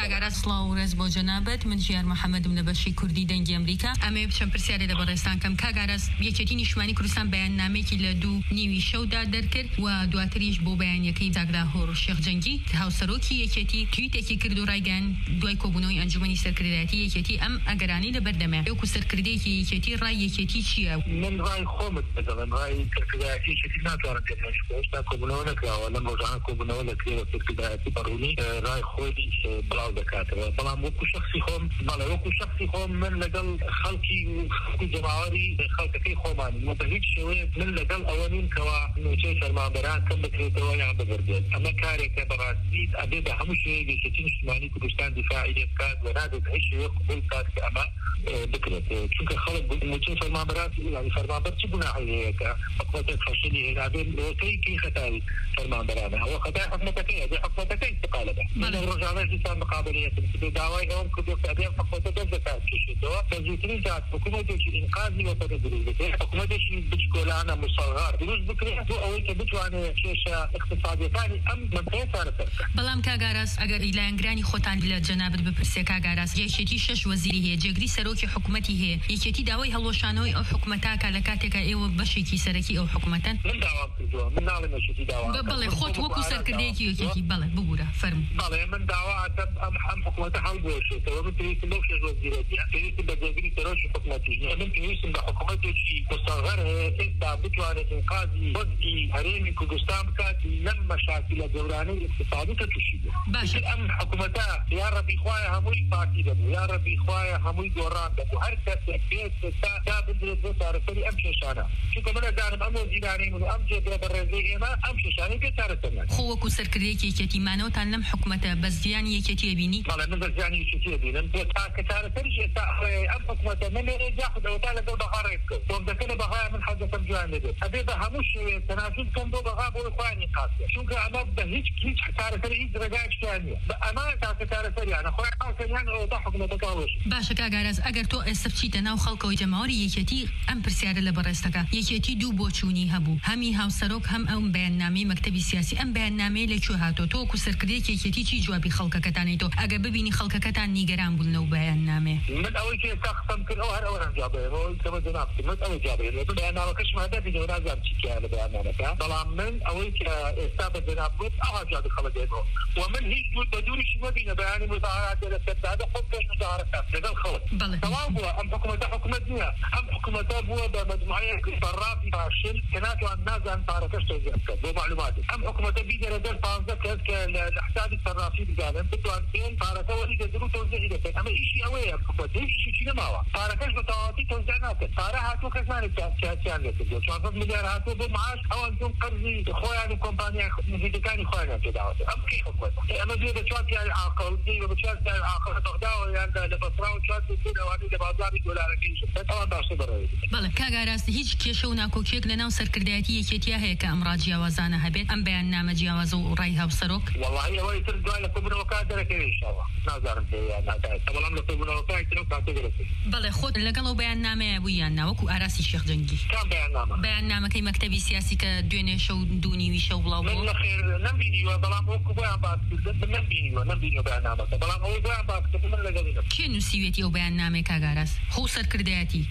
کاگارە سڵاو و ڕێز بۆ جەنابەت من ژیار محەممەدم لە بەشی کوردی دەنگی ئەمریکا ئەمێ بچەم پرسیارێ لە بەڕێستان کەم کاگارە یەکێتی نیشتمانی کوردستان بەیاننامەیەکی لە 2.5 شەودا دەرکرد و دواتریش بۆ بەیانیەکەی جاگرا هۆڕ شێخجەنگی هاوسەرۆکی یەکێتی تویتێکی کرد و ڕایگەیاند دوای کۆبوونەوەی ئەنجومەنی سەرکردایەتی یەکێتی ئەم ئەگەرانەی لەبەردەمە وەکو سەرکردەیەکی یەکێتی ڕای یەکێتی چییە؟ من ڕای خۆمت بدەڵێم ڕای سەرکردایەتی یەکێتی ناتوانم پێش هێشتا کۆبوونەوە نەکراوە لەم ڕۆژانە کۆبوونەوە لەکرێوە سەرکردایەتی بەڕوونی ڕای خۆی بڵاو دەکاتەوە بەڵام وەکو شخصی خۆم بەڵێ وەکو شخصی خۆم من لەگەڵ خەڵکی جەماوەری خەڵکەکەی خۆمانی بە هیچ شێوەیە من لەگەڵ ئەوە نیم کەوا نوچەی فەرمانبەران کەم بکرێتەوە یان ببردێت ئەمە کارێکە بەڕاستی ئەبێ بە هەموو شێوەیەک یەکێتی نیشتمانی کوردستان دیفاعی لێ بکات و نابێت هیچ شێوەیەک قبول بکات کە ئەمە بکرێت چونکە خەڵک نوچەی فەرمانبەران یانی فەرمانبەر چ گوناحی هەیە کە حکوومەتێک خەشنی هێنابێت کەی خەتای فەرمانبەرانە ئەوە خەتای حکوومەتەکەیە بێ حکوومەتەکەی استقالە بێ من لە ڕۆژانەش دیسان مقابلەیەتم کردو داوای ئەوم کردو کە ئەبێ حکوومەتە دەست دەکات کێشێتەوە بە زووترین جات حکوومەتێکی ئینقاذی وەتەنە دروست بکرێت حکوومەتێکی بچکۆلانە مصغر دروست بکرێت بۆ ئەوەی کە بتوانێت کێشە اقتصادیەکانی ئەم منطقەیە چارەسەر بکات. بەڵام کاگاراس ئەگەر لایەنگرانی خۆتان لە جەنابەت بپرسێ کاگاراس یەکێتی 6 وەزیری هەیە جێگری سەرۆکی حکوومەتی هەیە یەکێتی داوای هەڵۆشانەوەی ئەو حکوومەتە لە کاتێکە ئێوە بەشێکی سەرەکی ئەو حکوومەتەن من داوام کردووە من ناڵێم یەکێتی داوام بەڵێ خۆت وەکو سەرکردەیەکی یەکێتی بەڵێ ببوورە فەرموو بەڵێ من داوا ئەم حکوومەتە هەڵبۆشێتەوە من پێویستم بەو 6 وەزیرەتی پێویستم بە جێگری سەرۆکی حکوومەتیش من پێویستم بە حکوومەتێکی مستەغەر هەیە ئێستا بتوانێت ئینقاذی وەزعی هەرێمی کوردستان بکات لەم مەشاکلە گەورانەی اقتصادی کە تووشی بوو باشتر ئەم حکوومەتە یا ڕەبی خوایە هەمووی پارتی دەبوو یا ڕەبی خوایە هەمووی گۆڕان دەبوو هەر کەسێک پێت تا بدرێت بۆ چارەسەری ئەم کێشانە چونکە من ئەزانم ئەم وەزیرانەی من ئەم جێگرە بەڕێزەی ئێمە ئەم کێشانەی پێ چارەسەر ناکات خۆ وەکو سەرکردەیەکی یەکێتی مانەوەتان لەم حکوومەتە بە زیانی یەکێتی بینی بەڵێ من بە زیانی یەکێتی بینم بۆ تاکە چارەسەریش ئێستا ئەم حکوومەتە من لێرە جاخدەوەتا لەگەڵ بەها ڕێک کرد تۆمدەکە لە بەهای من حەزەکەم جوان لێبێت ئەبێ بە هەموو شێوەیە تەناسب بکەم بۆ بەها بۆ خوانی قاسێ چونکە ئەمە بە هیچ چارەسەری هیچ ڕێگایەکیان نییە ئەمە تاکە چارەسەریانە خۆی قاسەریان ئەوەتا حکوومەتەکە هەڵۆش باشە کاگاراز ئەگەر تۆ ئێستا بچیتە ناو خەڵکەوەی جەماوەری یەکێتی ئەم پرسیارە لە بەڕێستەکە یەکێتی دوو بۆچوونی هەبوو هەمی هاوسەرۆک هەم ئەم بەیاننامەی مەکتەبی سیاسی ئەم بەیاننامەیە لەکوێ هاتۆ تۆ وەکو سەرکردەیەکی یەکێتی چی جوابی خەڵکەکەتانیتۆ ئەگەر ببینی خەڵکەکەتان نیگەران بوون لەو بەیاننامێ من ئەوەی کە ئێستا قسەم کرد ئەو هەر ئەوەم جوابەیە ئەوەی کە من جەناب من ئەوەی جوابەیە بەیاننامەکەش مادە بینەوە نازانم چی کە لە بەیاننامەکە بەڵام من ئەوەی کە ئێستا بە جەناب گوت ئەوە جوابی خەڵکێنەوە ومن هیچ بە دووریش وەبینە بەیانی مزاهرات لە سەردادە خۆ پێش مزاهرەکە لەگەڵ خەڵک تەواو بووە ئەم حکوومەتە حکوومەت نییە ئەم حکوومەتە بووە بە مجموعەیەک بەڕافی فاشل کە ناتوان نازان پارەکەش تۆزیع بکات بۆ معلوماتێک ئەم حکوومەتە بیدەرە دەر 15 کەس کە لە حسابی سەرافی بگانن بتوان پێن پارەکە وەری دەدر و تۆزیعی دەکەن ئەمە ئیشی ئەوەیە حکوومەت هیچی نەماوە پارەکەش بە تەواوەتی تۆزیع ناکات پارە هاتووە کەس نانێت چیان لێکردووە 400 میلیارد هاتووە بۆ معاش ئەوان چۆن قەرزی خۆیان و کۆمپانیای نزیکەکانی خۆیان پێداوەتە ئەم کەی حکوومەت ئەمە بێ بە چوار پیاوی عاقڵ بێ بە چوار پیاوی عاقڵ بەغداوە یان لە بەسرا و چوار ئەوانەی لە بازاری دۆلارەکەی ئەوان باشتر بەڕێوەی بەڵێ کاگاراست هیچ کێشە و ناکۆکیەک لەناو سەرکردایەتی یەکێتیە هەیە کە ئەم ڕاجیاوازانە هەبێت ئەم بەیاننامە جیاوازە و ڕای هاوسەرۆک وەڵاهی ئەوەی تر دوای لە کۆبوونەوەکە دەرەکەوێ ئینشاڵڵا نازانم پێ یان ناتوانێت بەڵام لە کۆبوونەوەکە تر کاتێ دەرەکەوێت بەڵێ خۆت لەگەڵ ئەو بەیاننامەیە بووی یان ناوەکو ئاراسی شێخجەنگی کام بەیاننامە بەیاننامەکەی مەکتەبی سیاسی کە دوێنێ شەو دوونیوی شەو بڵاو من لەخێر نەمبینیوە بەڵام وەکو بۆیان باس کردن نەمبینیوە بەیاننامەکە بەڵام ئەوەی بۆیان باس کردن من لەگەڵینم کێ نووسیوێتی ئەو بەیاننامەی کاگاراست خۆ سەرکردایەتی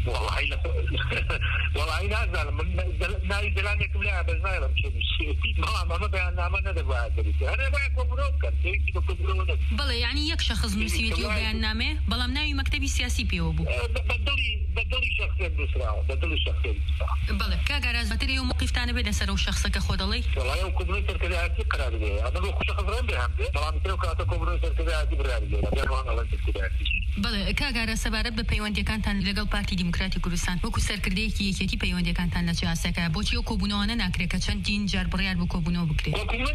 وەڵاهی نازانم من ناوی دەلانێکم لایە بەس نایڵم چێ نووسیوێتی بەڵام ئەمە بەیاننامە نەدەبایە دەریت هەرێ باید کۆبوونەوە بکەن پێویستی بە کۆبوونەوە نەبێت بەڵێ یعنی یەک شەخص نووسیوێتی ئەو بەیاننامەیە بەڵام ناوی مەکتەبی سیاسی پێوە بوو بەدڵی شخصێک نووسراوە بەدڵی شخصێک بەڵێ کاگاراست بەتر ئێوە موقیفتانە بێت لەسەر ئەو شەخسەکە خۆ دەڵێ وەڵاهی ئەو کۆبوونەوەی سەرکردایەتی قرار بدەیە ئەمە بۆ شەخص ڕێن بێ هەم بێ بەڵام تر کاتە کۆبوونەوەی سەرکردایەتی بڕیار بدەیە بێن وان ئەڵێن سەرکردایەتی بەڵێ کاگارە سەبارەت بە پەیوەندیەکانتان لەگەڵ پارتی دیموکراتی کوردستان وەکو سەرکردەیەکی یەکێتی پەیوەندیەکانتان لە چ ئاسەکە بۆچی ئەو کۆبوونەوە ناکرێت کە چەندین جار بڕیار بۆ کۆبوونەوە بکرێت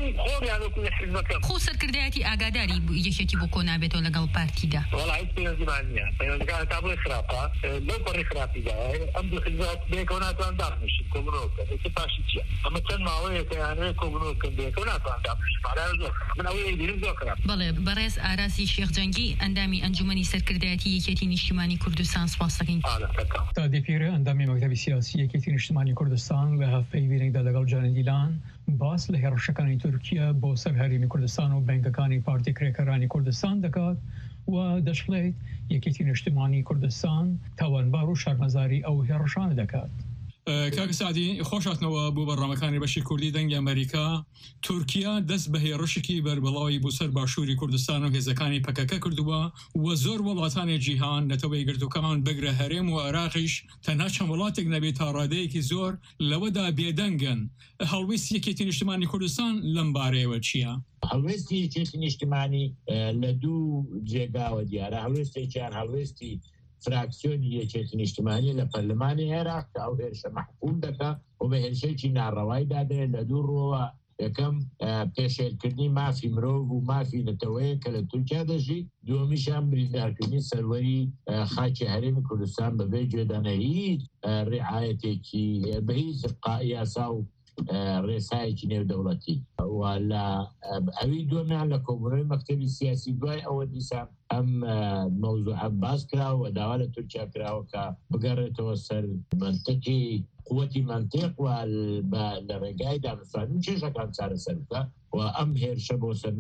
خۆ سەرکردایەتی ئاگاداری یەکێتی بۆ کۆ نابێتەوە لەگەڵ پارتیدا وەڵاهی پەیوەندیمان نییە پەیوەندیەکان تا بڵێ خراپە لەو بەڕێ خراپیدا ئەم دوو حیزب بێکەوە ناتوان داخنیشن کۆبوونەوە بکەن ئێستا پاشی چییە ئەمە چەند ماوەیەکە یانەیە کۆبوونەوە بکەن بێکەوە ناتوان داخنیشن مالایە زۆر من ئەوەی دیرم زۆر خراپ بەڵێ بەڕێز ئاراسی شێخجەنگی ئەندامی ئەنجومەنی سەرکردایەتی یەکێتی نیشتیمانی کوردستان سپاس دەکەین. تا دیپیرە ئەندامی مەکتەبی سیاسی یەکێتی نیشتیمانی کوردستان لە هەفتەی وینێکدا لەگەڵ جانە دیلان باس لە هێرشەکانی تورکیا بۆ سەر هەرێمی کوردستان و بەنکەکانی پارتی کرێکەرانی کوردستان دەکات و دەشڵێت یەکێتی نیشتیمانی کوردستان تاوانبار و شەرمەزاری ئەو هێرشانە دەکات. کاک سعدی خۆش هاتنەوە بۆ بەڕامەکانی بەشی کوردی دەنگی ئەمریکا. تورکیا دەست بە هێرشێکی بەربەڵاوی بۆ سەر باشووری کوردستان و هێزەکانی پەکەکە کردووە و زۆر وڵاتانی جیهان نەتەوەی گرتوەکان بگرە هەرێم و عێراقیش تەنها چەند وڵاتێک نەبێت تا ڕادەیەکی زۆر لەوەدا بێدەنگن. هەڵویست یەکێتی نیشتیمانی کوردستان لەم بارەیەوە چییە؟ هەڵویستی یەکێتی نیشتیمانی لە دوو جێگاوە دیارە. هەڵویستێکیان هەڵویستی فراکسیۆنی یەکێتی نیشتیمانی لە پەرلەمانی عێراق کە ئەو هێرشە محکوم دەکات و بە هێرشێکی ناڕەوای دادرێت لە دوو ڕۆوە. یەکەم پێشێلکردنی مافی مرۆڤ و مافی نەتەوەیە کە لە تورکیا دەژی، دووەمیشان بریندارکردنی سەروەری خاکی هەرێمی کوردستان بەبێ گوێدانە هیچ ڕێعایەتێکی بە هیچ یاسا و ڕێسایەکی نێودەوڵەتی. و لە ئەوی دووەمیان لە کۆبوونەوەی مەکتەبی سیاسی دوای ئەوە دیسان ئەم مەوزوعە باس کراوە و داوا لە تورکیا کراوە کە بگەڕێتەوە سەر منتەقی قوەتی منتێق و لە ڕێگای دامەزراندنی کێشەکان چارەسەر بکە و ئەم هێرشە بۆ سەر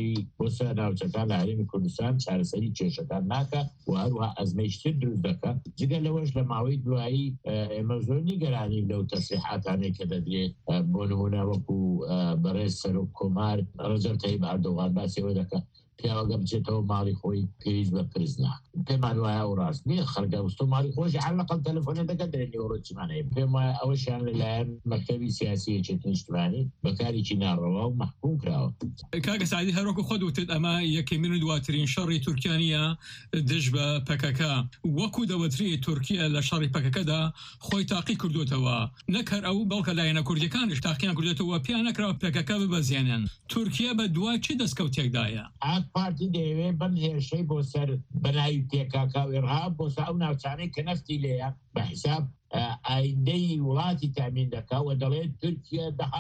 ناوچەکان لە هەرێمی کوردستان چارەسەری کێشەکان ناکە و هەروەها ئەزمەیشتر دروست دەکە. جگە لەوەش لە ماوەی دوایی ئێمە زۆر نیگەرانی لەو تەسریحاتانەی کە دەدرێت بۆ نمونە وەکو بەڕێز سەرۆک کۆمار ڕەجەب تەیب ئەردۆغان باسیەوە دەکە پیاوەگە بچێتەوە ماڵی خۆی پێویست بە پرزنا. پێمان وایە ئەو ڕاست نییە خەرگە وستۆ ماڵی خۆشی حەڵەقەڵ تەلەفۆنە دەکە درێنی ڕۆچمانەیە. پێم وایە ئەوەشیان لەلایەن مەکتەبی سیاسی یەکێتی نیشتیمانی بەکارێکی ناڕەوا و محکوم کراوە. کاکە سعدی هەروەکو خۆت وتت ئەمە یەکەمین و دواترین شەڕی تورکیانە دژ بە پەکەکە. وەکو دەوەتری تورکیا لە شەڕی پەکەکەدا خۆی تاقی کردوتەوە، نەکەر ئەو بەڵکە لایەنە کوردیەکانیش تاقییان کردێتەوە پیان نەکراوە پەکەکە ببەزێنن. تورکیا بە دوای چی دەستکەوتێکدایە؟ پارتی دەیەوێت بەم هێرشەی بۆ سەر بەناوی پێکاکا و ئێرهاب بۆ سا ئەو ناوچانەی کە نەفتی لێیە بە حیساب ئایندەی وڵاتی تامین دەکا و دەڵێت تورکیا دەها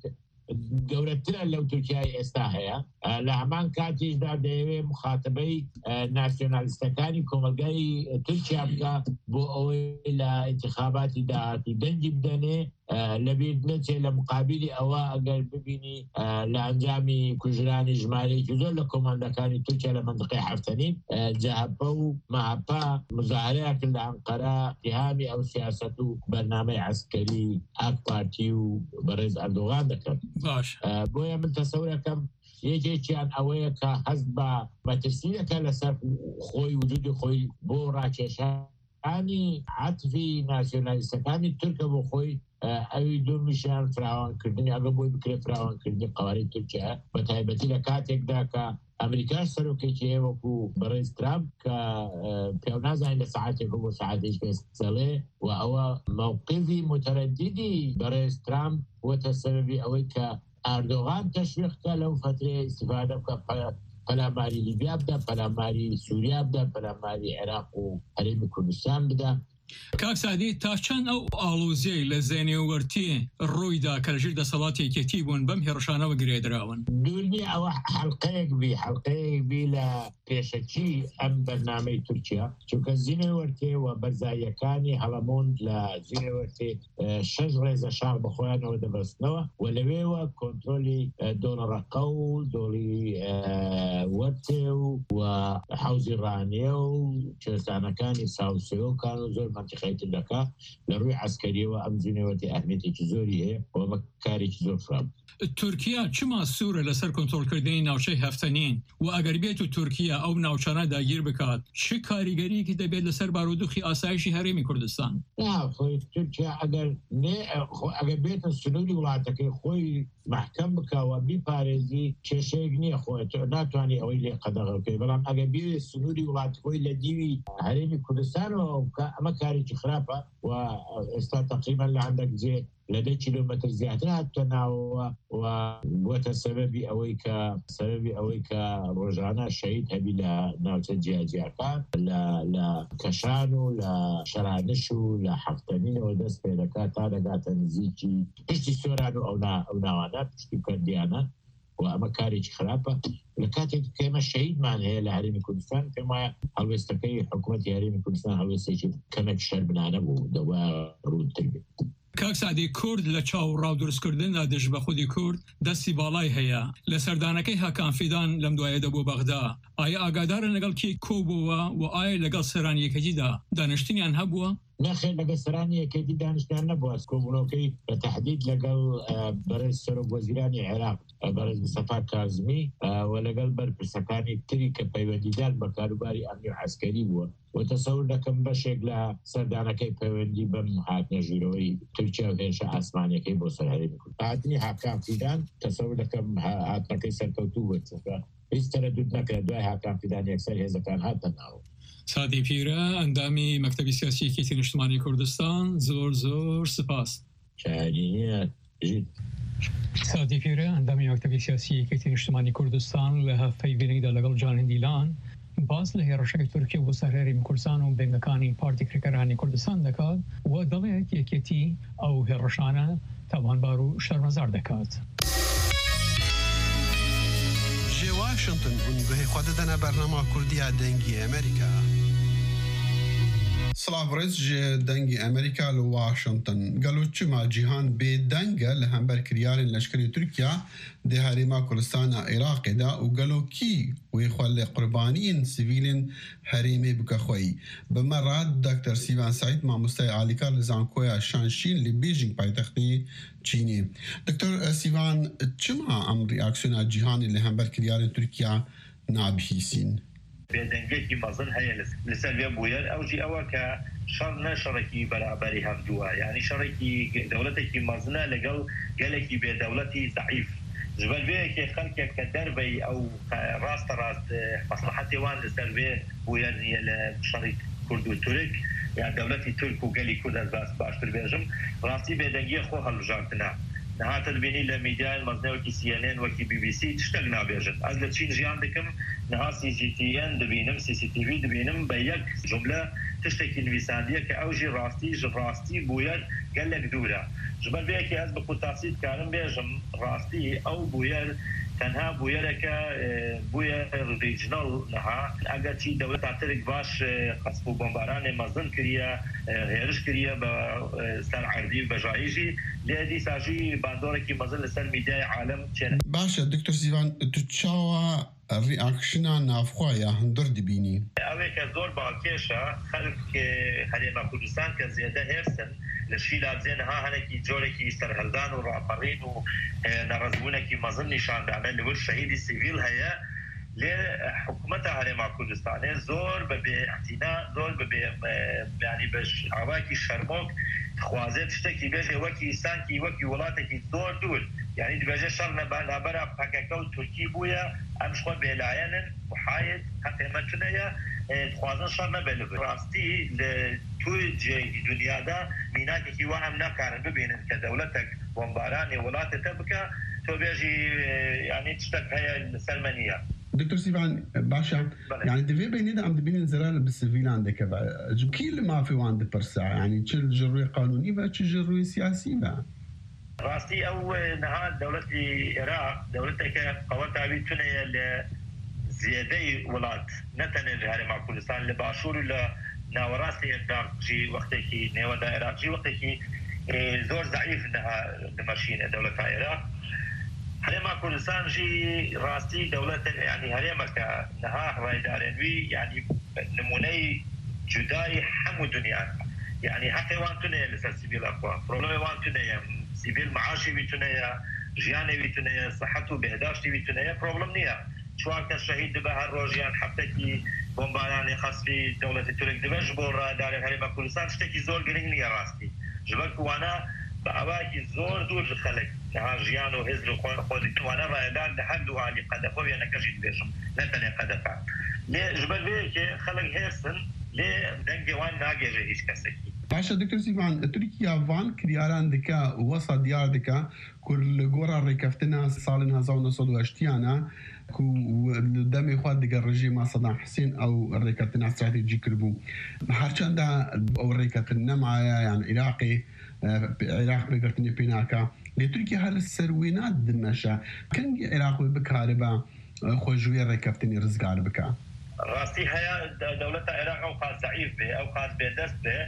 گەورەترە لەو تورکیای ئێستا هەیە. لە هەمان کاتیشدا دەیەوێت مخاتبەی ناسیۆنالیستەکانی کۆمەلگای تورکیا بکە بۆ ئەوەی لە ئینتیخاباتی داهاتی دەنگی بدەنێ لەبیر نەچێت لە مقابلی ئەوە ئەگەر ببینی لە ئەنجامی کوژرانی ژمارەیەکی زۆر لە کۆماندەکانی تورکیا لە مندقەی هەفتەنین جەهەپە و مەهەپا مزاهرەیەکرد لە ئەنقەرە اتهامی ئەو سیاسەت و بەرنامەی عەسکەری ئاک پارتی و بەڕێز ئەردۆغان دەکەن. بۆیە من تەسەورەکەم یەکێکیان ئەوەیە کە هەست بە مەترسینەکە لەسەر خۆی وجودی خۆی بۆ ڕاکێشانی عەتفی ناسیۆنالیستەکانی تورکە بۆ خۆی. ئەوی دوومیشیان فراوانکردنی ئەگە بۆی بکرێت فراوانکردنی قوارەی تورکیا بە تایبەتی لە کاتێکدا کە ئەمریکاش سەرۆکێکی هەیە وەکو بەڕێز ترامپ کە پێو نازانین لە سەعاتێک بۆ سەعاتێک پێسەڵێ و ئەوە موقفی متەرەدیدی بەڕێز ترامپ وەتە سەبەبی ئەوەی کە ئەردۆغان تەشویقکە لەو فترەیە ئیستیفادە بکە پەلاماری لیبیا بدە، پەلاماری سووریا بدە، پەلاماری عێراق و هەرێمی کوردستان بدە. کاک سعدی تا چەند ئەو ئاڵۆزیەی لە زێنێوەرتی ڕوویدا کە لەژێر دەسەڵاتی یەکێتی بوون بەم هێرشانەوە گرێدراون؟ دوورنی ئەوە حەڵقەیەک بی لە پێشەکی ئەم بەرنامەی تورکیا، چونکە زینێوەرتێ و بەرزاییەکانی هەڵەمۆند لە زینێوەرتێ 6 ڕێزە شاخ بەخۆیانەوە دەبەستنەوە و لەوێوە کۆنترۆلی دۆڵەڕەقە و دۆڵی وەرتێ و حەوزی ڕانیە و کوێستانەکانی ساوسێوەکان و زۆر منتیقەیتر دەکا لە ڕووی عەسکەریەوە ئەم زینەوەرتی ئەهمیێتێکی زۆری هەیە و بەکارێکی زۆر فرام. تورکیا چما سوورە لەسەر کۆنترۆلکردنی ناوچەی هەفتەنین و ئەگەر بێت و تورکیا ئەو ناوچانە داگیر بکات چ کاریگەریەکی دەبێت لەسەر بارودۆخی ئاسایشی هەرێمی کوردستان؟ خۆی تورکیا ئەگەر بێتە سنووری وڵاتەکەی خۆی محکەم بکەوە بیپارێزی کێشەیەک نییە، خۆیت ناتوانانی ئەوەی لێ قەدەغەکەی، بەڵام ئەگەر بێ سنووری وڵات خۆی لە دیوی هەرێمی کوردستانەوە ئەمە کارێکی خراپە و ئێستا تقریبا لە هەندێک جێ لە 10 کیلۆمەتر زیاتر هاتووە ناوەوە و بووەتە سەبەبی ئەوەی کە ڕۆژانە شەهید هەبی لە ناوچە جیاجیاکان لە کەشان و لە شەرانش و لە هەفتەنینەوە دەست پێ دەکات تا دەگاتە نزیکی پشتی سۆران و ئەو ناوانە پشتی کەردیانە وأما كارج خرابة لكاتب كما الشهيد معنا هي لهرم كردستان كما هلوستكي حكومة هرم كردستان هلوستكي كما تشرب بنانا ودواء رود تربية کاک سعدی کورد لە چاوەڕاو دروستکردندا دژ بە خودی کورد دەستی باڵای هەیە لە سەردانەکەی هاکان فیدان لەم دوایەدا بۆ بەغدا ئایا ئاگادارن لەگەڵ کێ کۆبووە و ئایا لەگەڵ سەرانیەکەیدا دانیشتنیان هەبووە؟ نخير لقى سرانية كي دانشتان نبوة سكوبونوكي بتحديد لقى برز سرق وزيراني العراق برز مصطفى كاظمي ولقى برز سكاني تريكا بيوديدان بكاروباري أمني عسكري بوا وتصور لكم بشيك لها سردانا كي بيودي بمحات نجيروي تركيا وهنشا أسمانيا كي بوصل هرمي كل هاتني حاكام فيدان تصور لكم هاتنا كي سركوتو وتسفا استردد نكرا دواي حاكام فيدان يكسر هزا كان هاتنا ناو سادی پیرە ئەندامی مەکتەبی سیاسیەکێتی نیشتمانی کوردستان زۆر سپاس. سادی پیرە ئەندامی مەکتەبی سیاسیەکێتی نیشتمانی کوردستان لە هەفتەی وێنەیدا لەگەڵ جانن دیلان باز لە هێرشەکەی تورکیا بۆ سەر هەرێمی کوردستان و بەنگەکانی پارتی کرێکەرانی کوردستان دەکات و دەڵێت یەکێتی ئەو هێرشانە تاوانبار و شەرمەزار دەکات. واشنطن ونگوهی خوددنا برنامه کردی دنگی امریکا. سلام رئیس دنگی امریکا لو واشنطن قالوا چما جهان به دنگ لهمبر کریارن لشکری ترکیا ده هریما کردستان عراق دا و قالوا کی و يخلي قربانين سيفيلين هريمي بكخوي بمرات دكتور سيفان سعيد مع مستوى عاليكا لزانكويا شانشين لبيجينغ بايتختي چيني. دكتور سيفان چما ام رياكسيون جهاني لهمبر كريارن تركيا نابهيسين بێدەنگێکی مەزن هەیە لەسەر وێ بوویەر ئەوجی ئەوە کە شەڕ نە شەڕێکی بەرابەری هەفتووە یعنی شەڕێکی دەوڵەتێکی مەزنە لەگەڵ گەلێکی بێدەوڵەتی زەعیف ژبەر وەیەکێ خەڵکێک کە دەربەی ئەو ڕاستە ڕاست مەسلحەتێوان لەسەر وێ بوویەر نیە لە شەڕی کورد و تورک یان دەوڵەتی تورک و گەلی کورد ئەس باشتر بێژم ڕاستی بێدەنگیە خۆ هەڵبژاردنە نهاتر بینی لە میدیای مەزنەوەکی CNN وەکی BBC تشتێک نابێژن ئەس لە چین ژیان دەکەم نها CGTN دەبینم CCTV دەبینم بە یەک جملە تشتێکی نویساندیە کە ئەوژی ڕاستی بوویەر گەلێک دوورە ژبەر بەیەکی ئەس بە قوتاسی دکارم بێژم ڕاستی ئەو بوویەر تەنها بوویەرەکە بوویە ریجنەڵ نەها ئەگەر چی دەوڵەت ترک باش قەسب و بۆمبارانێ مەزن کردە هێرش کردە بە سەر عەردی بەژایژی لێ دیساژی باندۆرێکی مەزن لەسەر میدیای عالم چێنە. باشە دکتۆر سیڤان تو چاوە ریاکشنە نافخوایە هەندڕ دەبینی ئەوەیە زۆر باکێشە خەڵک هەرێمە کوردستان کە زیێدە هێرسن لە شیلابزێنها هەنێکی جۆرێکی سەرهەلدان و ڕاپەڕین و نەڕەزبوونێکی مەزن نیشاندانە لەوە شەهیدی سیڤیل هەیە لێ حکوومەتە هەرێما کوردستانێ زۆر بە بێئەتینا زۆر بە ینی بە ئاواکی شەرمۆک خوازێت شتێکی بێژێ وەکی ئیسانکی وەکی وڵاتێکی زۆر دوور یعنی دبێژە شەڕ نەبەرە پەکەکە و تورکی بوویە ئەم خۆ بێلایەنن وحایەت هەقێمەتونەیە خوازن شەڕ نەبێ لە ڕاستی لە توی جێی دنیادا میناکێکی وا ئەم ناکارن ببینن کە دەوڵەتێک بۆمبارانی وڵاتێتە بکە تۆ بێژی ینی شتێک هەیە لەسەرمە نییە. دكتور سيفان باشا يعني دفي بينيدا عم دبين زرار بالسيفيلان دكبا كل ما في وان دبرسا يعني تشل جروي قانوني با تشل جروي سياسي با راستي او نهار دولة العراق دولتك قواتها بيتونيا لزيادة ولات نتن الهرم كردستان لباشور ولا ناوراسي العراق جي وقتكي نيوان العراق جي وقتكي زور ضعيف انها دمشين دولة العراق هرێما کوردستان جی ڕاستی دەوڵەت ینی هەرێمەکە نەها ڕێدارێنوی ینی نمونەی جودای هەموو دنیان ینی حەقێوان تونەیە لەسەر سیڤیلەخوا پرۆبلەمێوان تونەیە سیڤیل معاشی ویتونەیە ژیانێ ویتونەیە سەحەت و بێهداشتی ویتونەیە پرۆبلەم نییە چوار کەس شەهید دەبە هەر ڕۆژیان هەفتەکی بۆمبارانی خەسفی دەوڵەتی تورک دەبەش بۆ ڕادارێن هەرێما کوردستان شتێکی زۆر گرنگ نییە ڕاستی ژبەر کوانە بە ئەواکی زۆر دوور خەڵک ژیان و هێزر و خۆی توانە ڕایدار لە هەردوو عالی قەدەخۆ وێنەکەشی دەبێژم نەتەنێ قەدەفە لێ ژبەر وەیەکێ خەڵک هێرسن لێ دەنگێوان ناگێژە هیچ کەسێکی. باشە دکتۆر سیڤان تورکیا وان کریاران دکا وەسە دیار دکا کورد لە گۆڕا ڕێکەفتنە ساڵن 1980یانە ku demi xwe diger rejîma Sedam Hüseyin ew rêketina stratejî kiribû. Herçenda ew rêketin nemaye yan Iraq pêgirtinê pê naka. لتركيا هل السروينات دمشق كان عراق بكاربا خوجوية ركبتني رزق عربكا راسي هي دولة العراق أوقات ضعيف به أوقات بدست به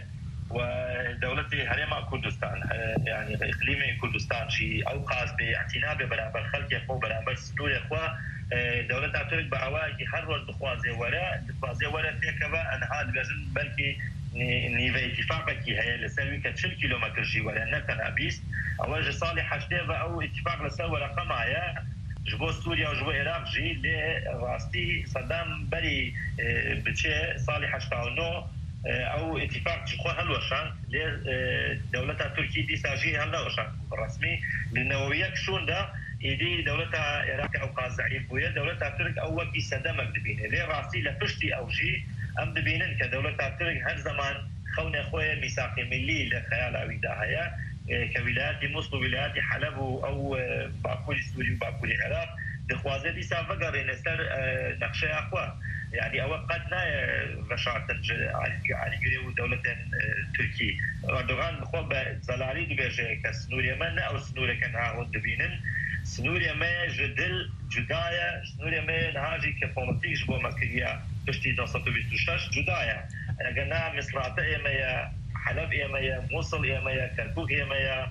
ودولة هريمة كردستان يعني إقليم كردستان شيء أوقات باعتناب برابر خلق يخو برابر سنور يخو دولة ترك بأواجي هر روز بخوازي وراء تيكبا أن هذا بجن بلكي نيفي اتفاقك هي لسلوي كتشل كيلومتر جي ولا نتنابيس أول صالح حشتيبا أو اتفاق لسوى رقمها جبو سوريا وجبو العراق جي لراستي صدام بري بتشي صالح حشتاونو او اتفاق جخو هلوشان لدولة تركيا دي ساجي هلوشان رسمي للنووية شون ده إيدي دولة العراق أو قاز ضعيف ويا دولة ترك أو وكي سدمك دبينه ليه راسي لفشتي أو جي أم دبينن كدولة ترك هر زمان خون أخويا ميثاق ملي لخيال عويدة هيا كولايات مصر ولايات حلب أو باكوري سوري وباكوري العراق دخوازي دي سافقر نسر نقشة أخوة يعني أول قدنا رشاة على جريو دولة تركيا أردوغان بخوة زلالي دبيجي كسنور يمن أو سنور كان هاون دبينن سنور يمن جدل جدايا سنور يمن هاجي كبوليتيك جبو مكريا تشتي 1926 جدايا قلنا مصرات يميا حلب يميا موصل يميا كركوك يميا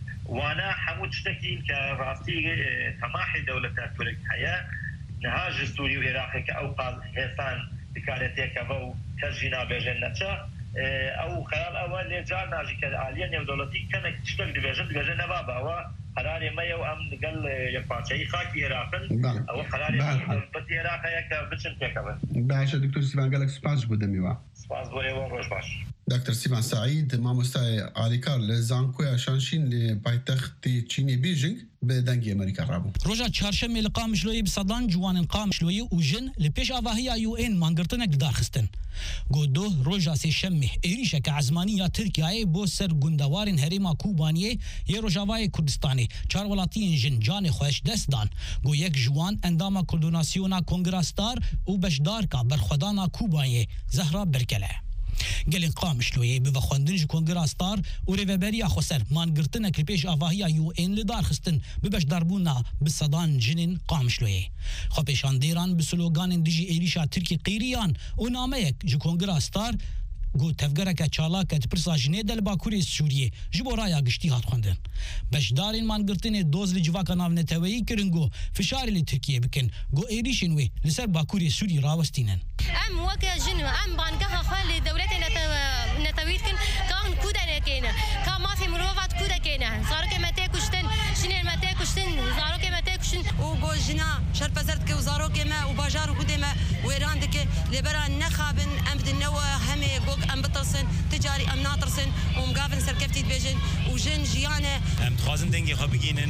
وانا حمود شتكين كراسي تماحي دولة ترك حياة نهاج سوري وعراقي كأوقات هيسان بكارتي كفو كجينا بجنة او خيال اول لجار ناجي كالعاليين يو دولتي كانت تشتغل بجنة بابا و قرار ما يو ام قال يقاطعي خاكي عراقا او قرار بدي عراقا يك بتشن كفن باش دكتور سيفان قالك سباس بودميوا سباس بوي وروش باش دكتور سيفان سعيد مامۆستای ئالیکار لە زانکۆیا شانشین لە پایتەختی چینی بیژنگ بە دەنگی ئەمریکا ڕابوو. ڕۆژە چهارشەمێ لە قامشلۆیی بسەدان جوانن قامشلۆیی و ژن لە پێش ئاڤاهەیە UN مانگرتنێک داخستن. گۆدۆ ڕۆژە سێشەمێ عێریشێکە عەزمانیە تورکیایە بۆ سەر گوندەوارن هەرێما کوبانیە یە ڕۆژاوای کوردستانی چار وڵاتیین ژن جانێ خۆش دەستدان گۆ یەک جوان ئەنداما کوردۆناسیۆنا کۆنگرەستار و بەشدارکە بەرخوەدانا کوبانیە زەهرا بەرکەلە. گەلێن قامشلۆیە بڤە خواندنج کۆنگرەستار و رێڤەبەریە خۆسەر مانگرتنێک لە پێش ئاڤاهەیە UN لە دارخستن ببەشداربوونا بسەدان جنین قامشلۆیە. خۆ پێشاندێران بە سلۆگانên dijî êrişa Tirkî qîriyan û nameyek ji kongrestar گو تفگرک چالاک پرسا جنې د باکوري سوریه جبو رایا گشتي هات خوندن بشدارین مانگرتنه دوز لجواکا ناونتوی کرنگو فشار ل ترکیه بکن گو ایریشن وی لسر باکوري سوری راوستینن ام وکا جن ام بانگه خال دولتنا نتویت کن کان کودنه کینه کا ما في مروات کوده کینه زارو که مته کشتن شنر مته کشتن زارو که مته کشتن او گو جنا شر پزرت که زارو که ما و باجار کوده ما ویران دک لبرا نخابن ام بدنوا همه گو ام بترسن تجاري ام ناطرسن ومقابل سركفتي بيجن وجن جيانه ام تخازن دنگي خبگينن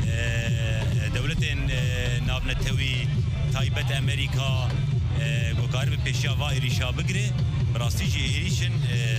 دولتين نابنتوي تايبت امريكا گوكار بپیشیا و ایریشا بگره براستی جی ایریشن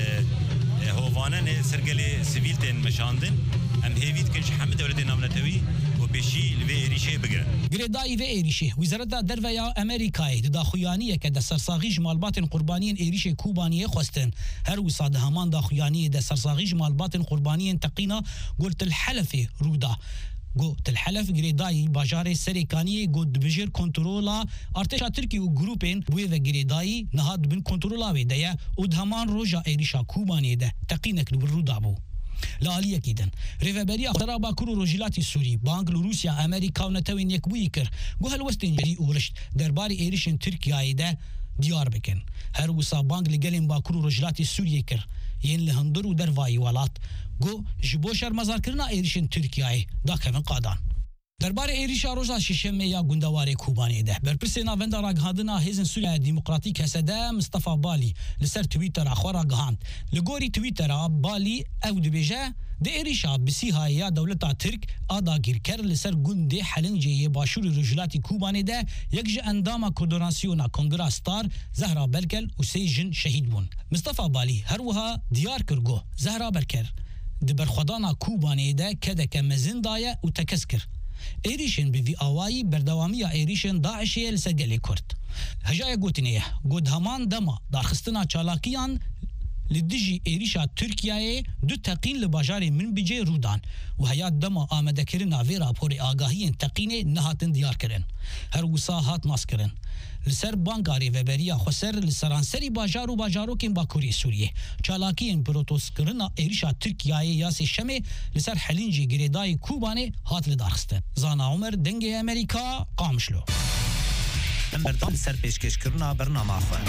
هووانن سرگل سیویلتين مشاندن ام هیوید کنش همه دولتين نابنتوي بشی لوی ایریشه بگیرن. گردای و ایریشه وزارت درویا امریکای داخویانیه که د سرساغی مالبات قربانیین ایریشه کوبانیه خواستن هر وساده همان داخویانیه د سرساغی مالبات قربانیین تقینا قلت الحلف رودا قلت الحلف گردای باجار سریکانی قد بجر کنترولا ارتش ترکی و گروپین بوی و گردای نهاد بن کنترولا و دیا و همان روجا ایریشه کوبانیه ده تقینک رودا بو لالیه کیدن ریوبریا خطر باکور و روجیلاتی سوری بانک روسیا امریکا و نتوین یک بوی کر گو هلوستین جری اورشت درباری ایریشن ترکیه ده دیار بکن هر وسا بانک لگلین باکور و روجیلاتی سوریه کر ین لهندر و دروایی ولات گو جبو شر مزار کرنا ایریشن ترکیه دا کمن قادان درباره ایریشا روزا ششمه یا گوندواری کوبانی ده برپرسی ناوندا راگهاندنا هیزن سوریا دموکراتیک هسده مصطفى بالی لسر تویتر اخوارا گهاند لگوری تویتر بالی او دبیجه د ایریشا بسیها یا دولتا ترک آدا گیرکر لسر گونده حلنجه باشور رجلاتی کوبانی ده یک جه انداما کوردوناسیونا کنگرستار زهرا برکل و سی جن شهید بون مصطفى بالی هر وها دیار کرگو زهرا برکر دبرخدانا کوبانی ده کدک مزن دایه و تکس کر ایریشن به وی آوایی بردوامی ایریشن داعشیه لسگلی کرد هجای گوتنیه گود همان دما دارخستنا چالاکیان لدجی ایریشا ترکیه دو تقین لباجار من بجه رودان و هیات دما آمده کرن آوی راپور آگاهی تقین نهاتن دیار کرن هر وسا هات ناس کرن لسر بانگاری و بریا خسر لسرانسری باجار و باجارو کن باکوری سوریه چالاکی پروتوس کرنا ایریشا ترکیه یاسی شمه لسر حلینجی گریدای کوبانه هات لدارخسته زانا عمر دنگ امریکا قامشلو بردان سر پیشکش کرنا برنامه خواه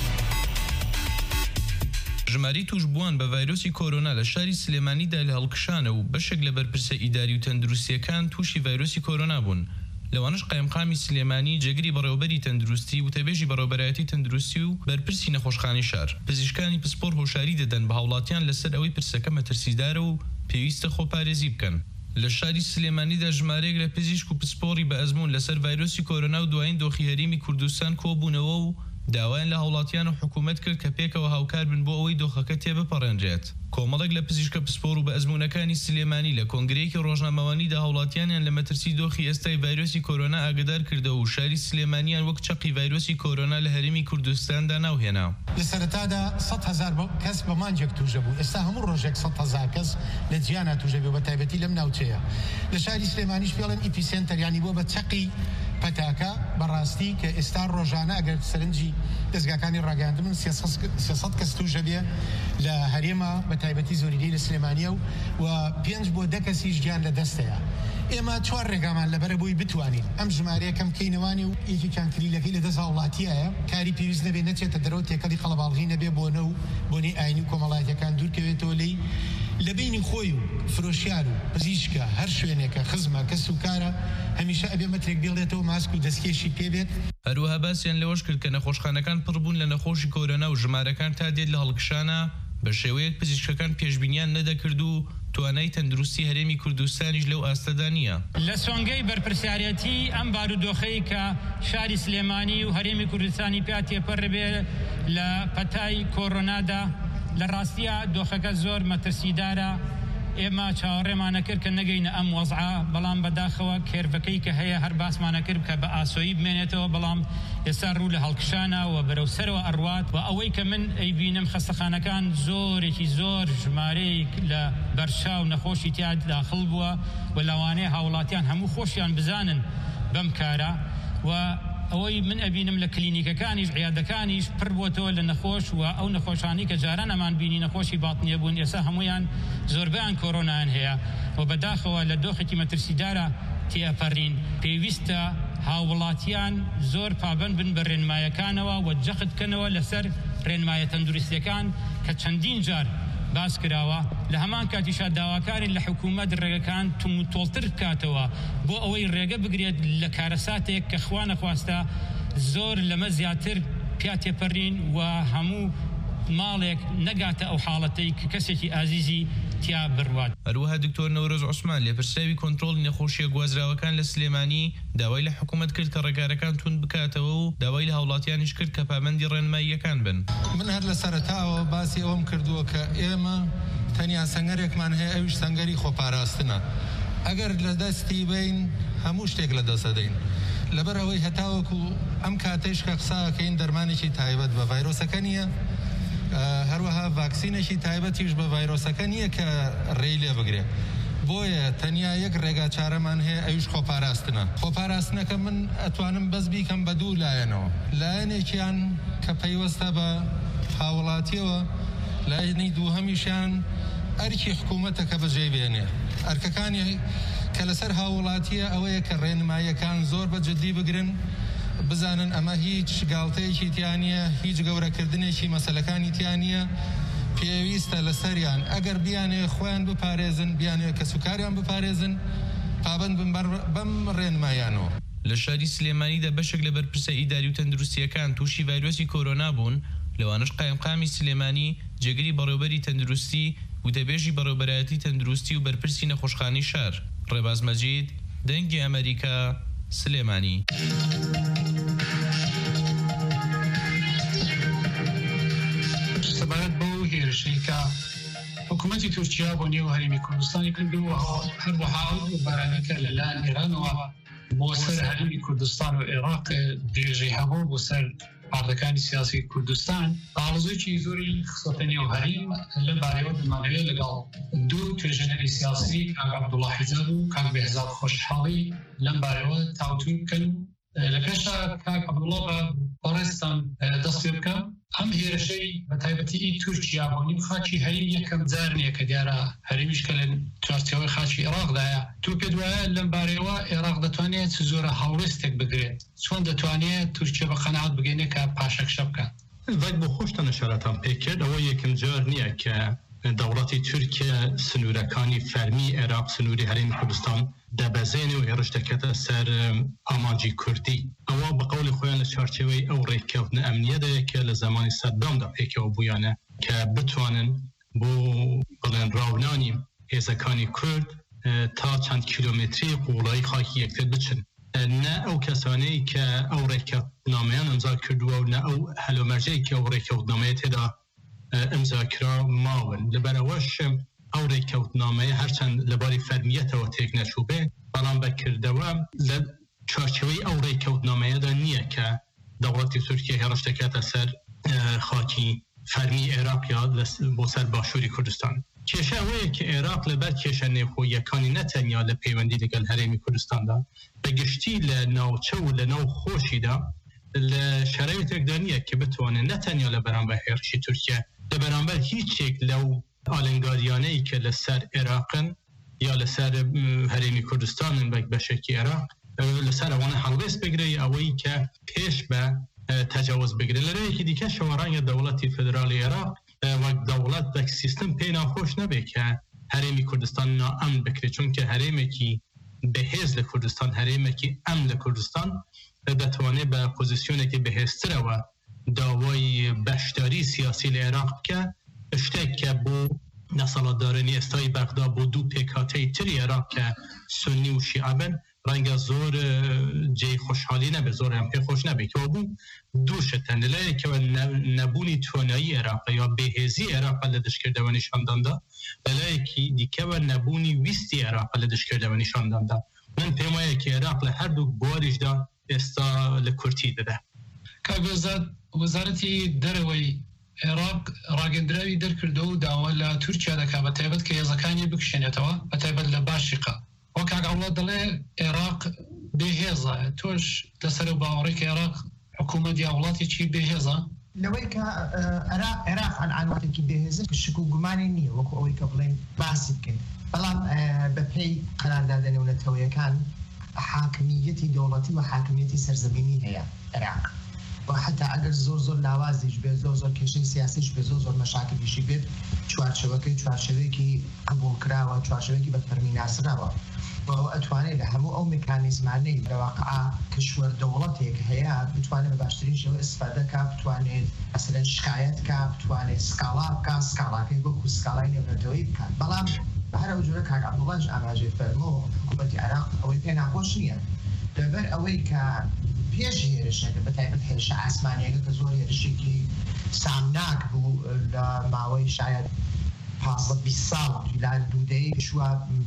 ژماری توشبووان بە ڤایرۆسی کۆرۆنا لە شاری سلێمانیدا لە هەڵکشانە و بەشێک لە بەرپرسە ئیداری و تەندروستیەکان تووشی ڤایرۆسی کۆرۆنا بوون. لەوانش قایمقامی سلێمانی جێگری بەڕێوەبەری تەندروستی و تەبێژی بەڕێوەبەرایەتی تەندروستی و بەرپرسی نەخۆشخانەی شار. پزیشکانی پسپۆر هۆشاری دەدەن بە هاوڵاتیان لەسەر ئەوەی پرسەکە مەترسیدارە و پێویستە خۆپارێزی بکەن. لە شاری سلێمانیدا ژمارەیەک لە پزیشک و پسپۆڕی بە ئەزمون لەسەر ڤایرۆسی کۆرۆنا و دوایین دۆخی هەرێمی کوردستان کۆبوونەوە و داوایان لە هاوڵاتیان و حکوومەت کرد کە پێکەوە هاوکار بن بۆ ئەوەی دۆخەکە تێبپەڕێنرێت. کۆمەڵێک لە پزیشکە پسپۆر و بە ئەزمونەکانی سلێمانی لە کۆنگرەیەکی ڕۆژنامەوانیدا هاوڵاتیانیان لە مەترسی دۆخی ئێستای ڤایرۆسی کۆرۆنا ئاگدار کردەوە و شاری سلێمانیان وەک چەقی ڤایرۆسی کۆرۆنا لە هەرێمی کوردستاندا ناوهێنا. لە سەرەتادا 100,000 کەس بە مانجێک توژە بوو. ئێستا هەموو ڕۆژێک 100,000 کەس لە جیانا توژە بێ بە تایبەتی لەم ناوچەیە. لە شاری سلێمانیش پێڵێن ئیپیسێنتەر یانی بۆ بە چەقی پەتاکە بەڕاستی کە ئێستا ڕۆژانە ئەگەر سەرنجی دەستگاکانی ڕاگەاندن 300 کەس توژە بێ لە هەرێمە بە تایبەتی زۆریدەی لە سلێمانیە و 5 بۆ 10 کەسیش گیان لە دەستەیە. ئێمە 4 ڕێگامان لەبەرە بۆی بتوانین ئەم ژمارەیە کەم کەینەوانی و یەکێکیان کلیلەکەی لە دەست هاوڵاتیایە کاری پێویست نەبێ نەچێتە دەرەوە تێکەڵی قەڵەباڵغی نەبێ بۆنە و بۆنەی ئاینی و کۆمەڵایەتەکان دوورکەوێتەوە لێی لە بینی خۆی و فرۆشیار و پزیشکە هەر شوێنێکە خزمە کەس و کارە هەمیشە ئەبێ مەترێک بێڵێتەوە ماسک و دەستکێشی پێبێت. هەروەها باسییان لەوەش کرد کە نەخۆشخانەکان پڕبوون لە نەخۆشی کۆرۆنا و ژمارەکان تا دێت لە هەڵکشانە بە شێوەیەک پزیشکەکان پێشبینیان نەدەکرد و توانای تەندروستی هەرێمی کوردستانیش لەو ئاستەدا نییە. لە سۆنگەی بەرپرسیارەتی ئەم بارودۆخەی کە شاری سلێمانی و هەرێمی کوردستانی پیا تێپەڕبێ لە پەتای کۆرۆنادا لە ڕاستیە دۆخەکە زۆر مەترسیدارە. ئێمە چاوەڕێمانە کرد کە نەگەینە ئەم وەزعە بەڵام بەداخەوە کێرڤەکەی کە هەیە هەر باسمانە کرد کە بە ئاسۆیی بمێنێتەوە بەڵام ئێستا ڕوو لە هەڵکشانە و بەرەو سەرەوە ئەڕوات و ئەوەی کە من ئەیبینم خەستەخانەکان زۆرێکی زۆر ژمارەیەک لە بەرشا و نەخۆشی تیا داخڵ بووە و لەوانەیە هاوڵاتیان هەموو خۆشیان بزانن بەم کارە و ئەوەی من ئەبینم لە کلینیکەکانیش عیادەکانیش پڕ بۆتەوە لە نەخۆش و ئەو نەخۆشانی کە جاران ئەمان بینی نەخۆشی باڵتنیە بوون ئێستا هەمویان زۆربیان کۆرۆنایان هەیە و بەداخەوە لە دۆخێکی مەترسیدارە تێپەڕین. پێویستە هاوڵاتیان زۆر پابند بن بە ڕێنمایەکانەوە و جەخت بکەنەوە لەسەر ڕێنمایە تەندروستیەکان کە چەندین جار باس کراوە. لە هەمان کاتیشا داواکارین لە حکوومەت ڕێگەکان تۆڵتر بکاتەوە بۆ ئەوەی ڕێگە بگرێت لە کارەساتێک کە خوا نەخواستە زۆر لەمە زیاتر پیا تێپەڕین و هەموو ماڵێک نەگاتە ئەو حاڵەتەی کە کەسێکی ئازیزی تیا بڕوات. هەروەها دکتۆر نەورۆز عوسمان لێپرسراوی کۆنتڕۆڵی نەخۆشیە گوازراوەکان لە سلێمانی داوای لە حکوومەت کرد کە ڕێگارەکان تون بکاتەوە و داوای لە هاوڵاتیانیش کرد کە پابەندی ڕێنماییەکان بن. من هەر لە سەرەتاوە باسی ئەوم کردووە کە ئێمە تەنیا سەنگەرێکمان هەیە ئەویش سەنگەری خۆپاراستنە. ئەگەر لە دەستی بین هەموو شتێک لە دەسەدەین لەبەر ئەوەی هەتاوەکو ئەم کاتەیش کە قساکەین دەرمانێکی تایبەت بە ڤایرۆسەکە نییە هەروەها ڤاکسینێکی تایبەتیش بە ڤایرۆسەکە نییە کە ڕێی لێ بگرێ. بۆیە تەنیا یەک ڕێگا چارەمان هەیە ئەویش خۆپاراستنە. خۆپاراستنەکە من ئەتوانم بەس بیکەم بە دوو لایەنەوە. لایەنێکیان کە پەیوەستە بە هاوڵاتیەوە، لایەنی دووهەمیشیان ئەرکی حکوومەتەکە بەجێ بێنێ. ئەرکەکانی کە لەسەر هاوڵاتیە ئەوەیە کە ڕێنماییەکان زۆر بە جددی بگرن بزانن ئەمە هیچ گاڵتەیەکی تیانە هیچ گەورەکردنێکی مەسەلەکانی تیانە پێویستە لەسەریان ئەگەر بیانێ خۆیان بپارێزن بیانێ کە سوکاریان بپارێزن پابند بن بەم ڕێنمایانەوە. لە شاری سلێمانیدا بەشێک لە بەرپرسە ئیداری و تەندروستیەکان تووشی ڤایرۆسی کۆرۆنا بوون. لەوانش قایمقامی سلێمانی جێگری بەڕێوەبەری تەندروستی و دەبێژی بەڕێوەبەرایەتی تەندروستی و بەرپرسی نەخۆشخانەی شار. ڕێباز مەجید دەنگی ئەمریکا سلێمانی. سەبارەت بۆ هێرشەی کە حکوومەتی تورکیا بۆ نێو هەرێمی کوردستانی کردووە هەروەها بارانەکە لەلایەن ئێرانەوە بۆ سەر هەرێمی کوردستان و عێراق درێژەی هەبوو بۆ سەر پارتەکانی سیاسی کوردستان ئاڵۆزێکی زۆری خستە نێو هەریم لە بارەوە دەمانەوێت لەگەڵ دوو توێژەنەری سیاسی کاک عەبدوڵڵا حیجاب و کاک بێهزاد خۆشحاڵی لەم بارەوە تاوتون بکەن لە پێشدا کاک عەبدوڵڵا بەڕێستان دەست پێ بکەم ئەم هێرشەی بە تایبەتی تورکیا بۆ نیم خاکی هەریم یەکەم جار نییە کە دیارە هەرێمیش کە لە چوارچێوەی خاکی عێراقدایە تو پێت وایە لەم بارەوە عێراق دەتوانێت زۆرە هەڵوێستێک بگرێت چۆن دەتوانێت تورکیا بە قەنەعەت بگەێنێت کە پاشەکشە بکات وەک بۆ خۆشتان ئشارەتان پێکرد ئەوە یەکەم جار نییە کە دەوڵەتی تورکیا سنوورەکانی فەرمی عێراق سنووری هەرێمی کوردستان دەبەزێنێ و هێرش دەکەتە سەر ئامانجی کوردی ئەوە بە قەولی خۆیان لە چارچێوەی ئەو ڕێککەوتنە ئەمنیەتەیە کە لە زمانی سەددامدا پێکەوە بوویانە کە بتوانن بۆ بڵێن ڕاونانی هێزەکانی کورد تا چەند کیلۆمتری قوڵایی خاکی یەکتر بچن نه ئەو کەسانەی کە ئەو ڕێککەوتنامەیان ئەمزا کردووە و نه ئەو هەلومەرجەی کە ئەو ڕێککەوتنامەیە تێدا ئەمزاکرا ماون لەبەرەوەش ئەو ڕێککەوتنامەیە هەرچەند لەباری فەرمیەتەوە تێک نەچوو بێ بەڵام بەکردەوە لە چارچەوەی ئەو ڕێککەوتنامەیەدا نییە کە دەوڵەتی تورکیا هێرش دەکاتە سەر خاکی فەرمی عێراق یا بۆ سەر باشووری کوردستان کێشە ئەوەیە کە عێراق لەبەر کێشە نێوخۆیەکانی نەتەنیا لە پەیوەندی لەگەڵ هەرێمی کوردستاندا بەگشتی لە ناوچە و لە ناو خۆشیدا لە شەرایطێکدا نییە کە بتوانێت نەتەنیا لە بەرامبەر هێرشی تورکیا لە بەرامبەر هیچێک لەو ئالنگاریانەی کە لەسەر عێراقن یا لەسەر هەرێمی کوردستانن بەشێکی عێراق لەسەر ئەوانە هەڵوێست بگرێ ئەوەی کە پێش بە تەجاوز بگرێت لەرەیەکی دیکە شەوەڕانگە دەوڵەتی فدرالی عێراق وەک دەوڵەت بە سیستم پێی ناخۆش نەبێت کە هەرێمی کوردستان نائەمن بکرێت چونکە هەرێمێکی بەهێز لە کوردستان هەرێمێکی ئەمن لە کوردستان دەتوانێت بە پۆزیسیۆنێکی بەهێزترەوە داوای بەشداری سیاسی لە عێراق بکە شتێک کە بۆ نەسەڵاتدارنی ئێستای بەغدا بۆ دوو پێکهاتەی تری عێراق کە سونی و شیعە بن ڕەنگە زۆر جێی خۆشحالی نەبێت زۆریان پێ خۆش نەبێتەوە بوو دوو شتن لەلایەکەوە نەبوونی توانایی عێراق یا بێهێزی عێراق لە دشکردەوە نیشانداندا لەلایەکی دیکەوە نەبوونی ویستی عێراق لە دشکردەوە نیشانداندا من پێم وایە کە عێراق لە هەردوو بواریشدا ئێستا لە کورتی دەدا کاک وەزارەتی دەرەوەی عێراق ڕاگەندراوی دەرکردەوە و داوا لە تورکیا دەکات بە تایبەت کە هێزەکانی بکشێنێتەوە بە تایبەت لە باشیقا وە کاک عەوڵا دەڵێ عێراق بێهێزە تۆش لەسەر باوەڕێی کە عێراق حکوومەت یا وڵاتێکی بێهێزە لەوەی کە عێراق عنوانێکی بێهێزە شک و گومانی نییە وەکو ئەوەی کە بڵێن باسی بکەین بەڵام بەپێی قەراردادنەوەتەوەیەکان حاکمیەتی دەوڵەتی و حاکمیەتی سەرزەمینی هەیە عێراق حتا ئەگەر زۆر لاوازیش بێت زۆر کێشەی سیاسیش بێت زۆر مەشاکلیشی بێت چوارچێوەکەی قبول کراوە چوارچێوەیەکی بەفەرمی ناسراوە ئەتوانێت لە هەموو ئەو میکانیزمانەی بەواقع کشوەر دەوڵەتێک هەیە بتوانێت بە باشترین شێوە ئیسفادە کا بتوانێت ئەسەرەن شکایەت کا بتوانێت سکاڵا بکە سکاڵاکەی وەکو سکاڵای نێونەتەوەی بکات بەڵام هەر ئەو جۆرە کاک عەبدوڵڵاش ئاماژەی فەرموو حکوومەتی عێراق ئەوەی پێ ناخۆش نییە لەبەر ئەوەی کە پێش هێرشەکە بە تایبەت هێرشە ئاسمانیەکە کە زۆر هێرشێکی سامناک بوو لە ماوەی شاید 15 ساڵ لا دوودەیە شووە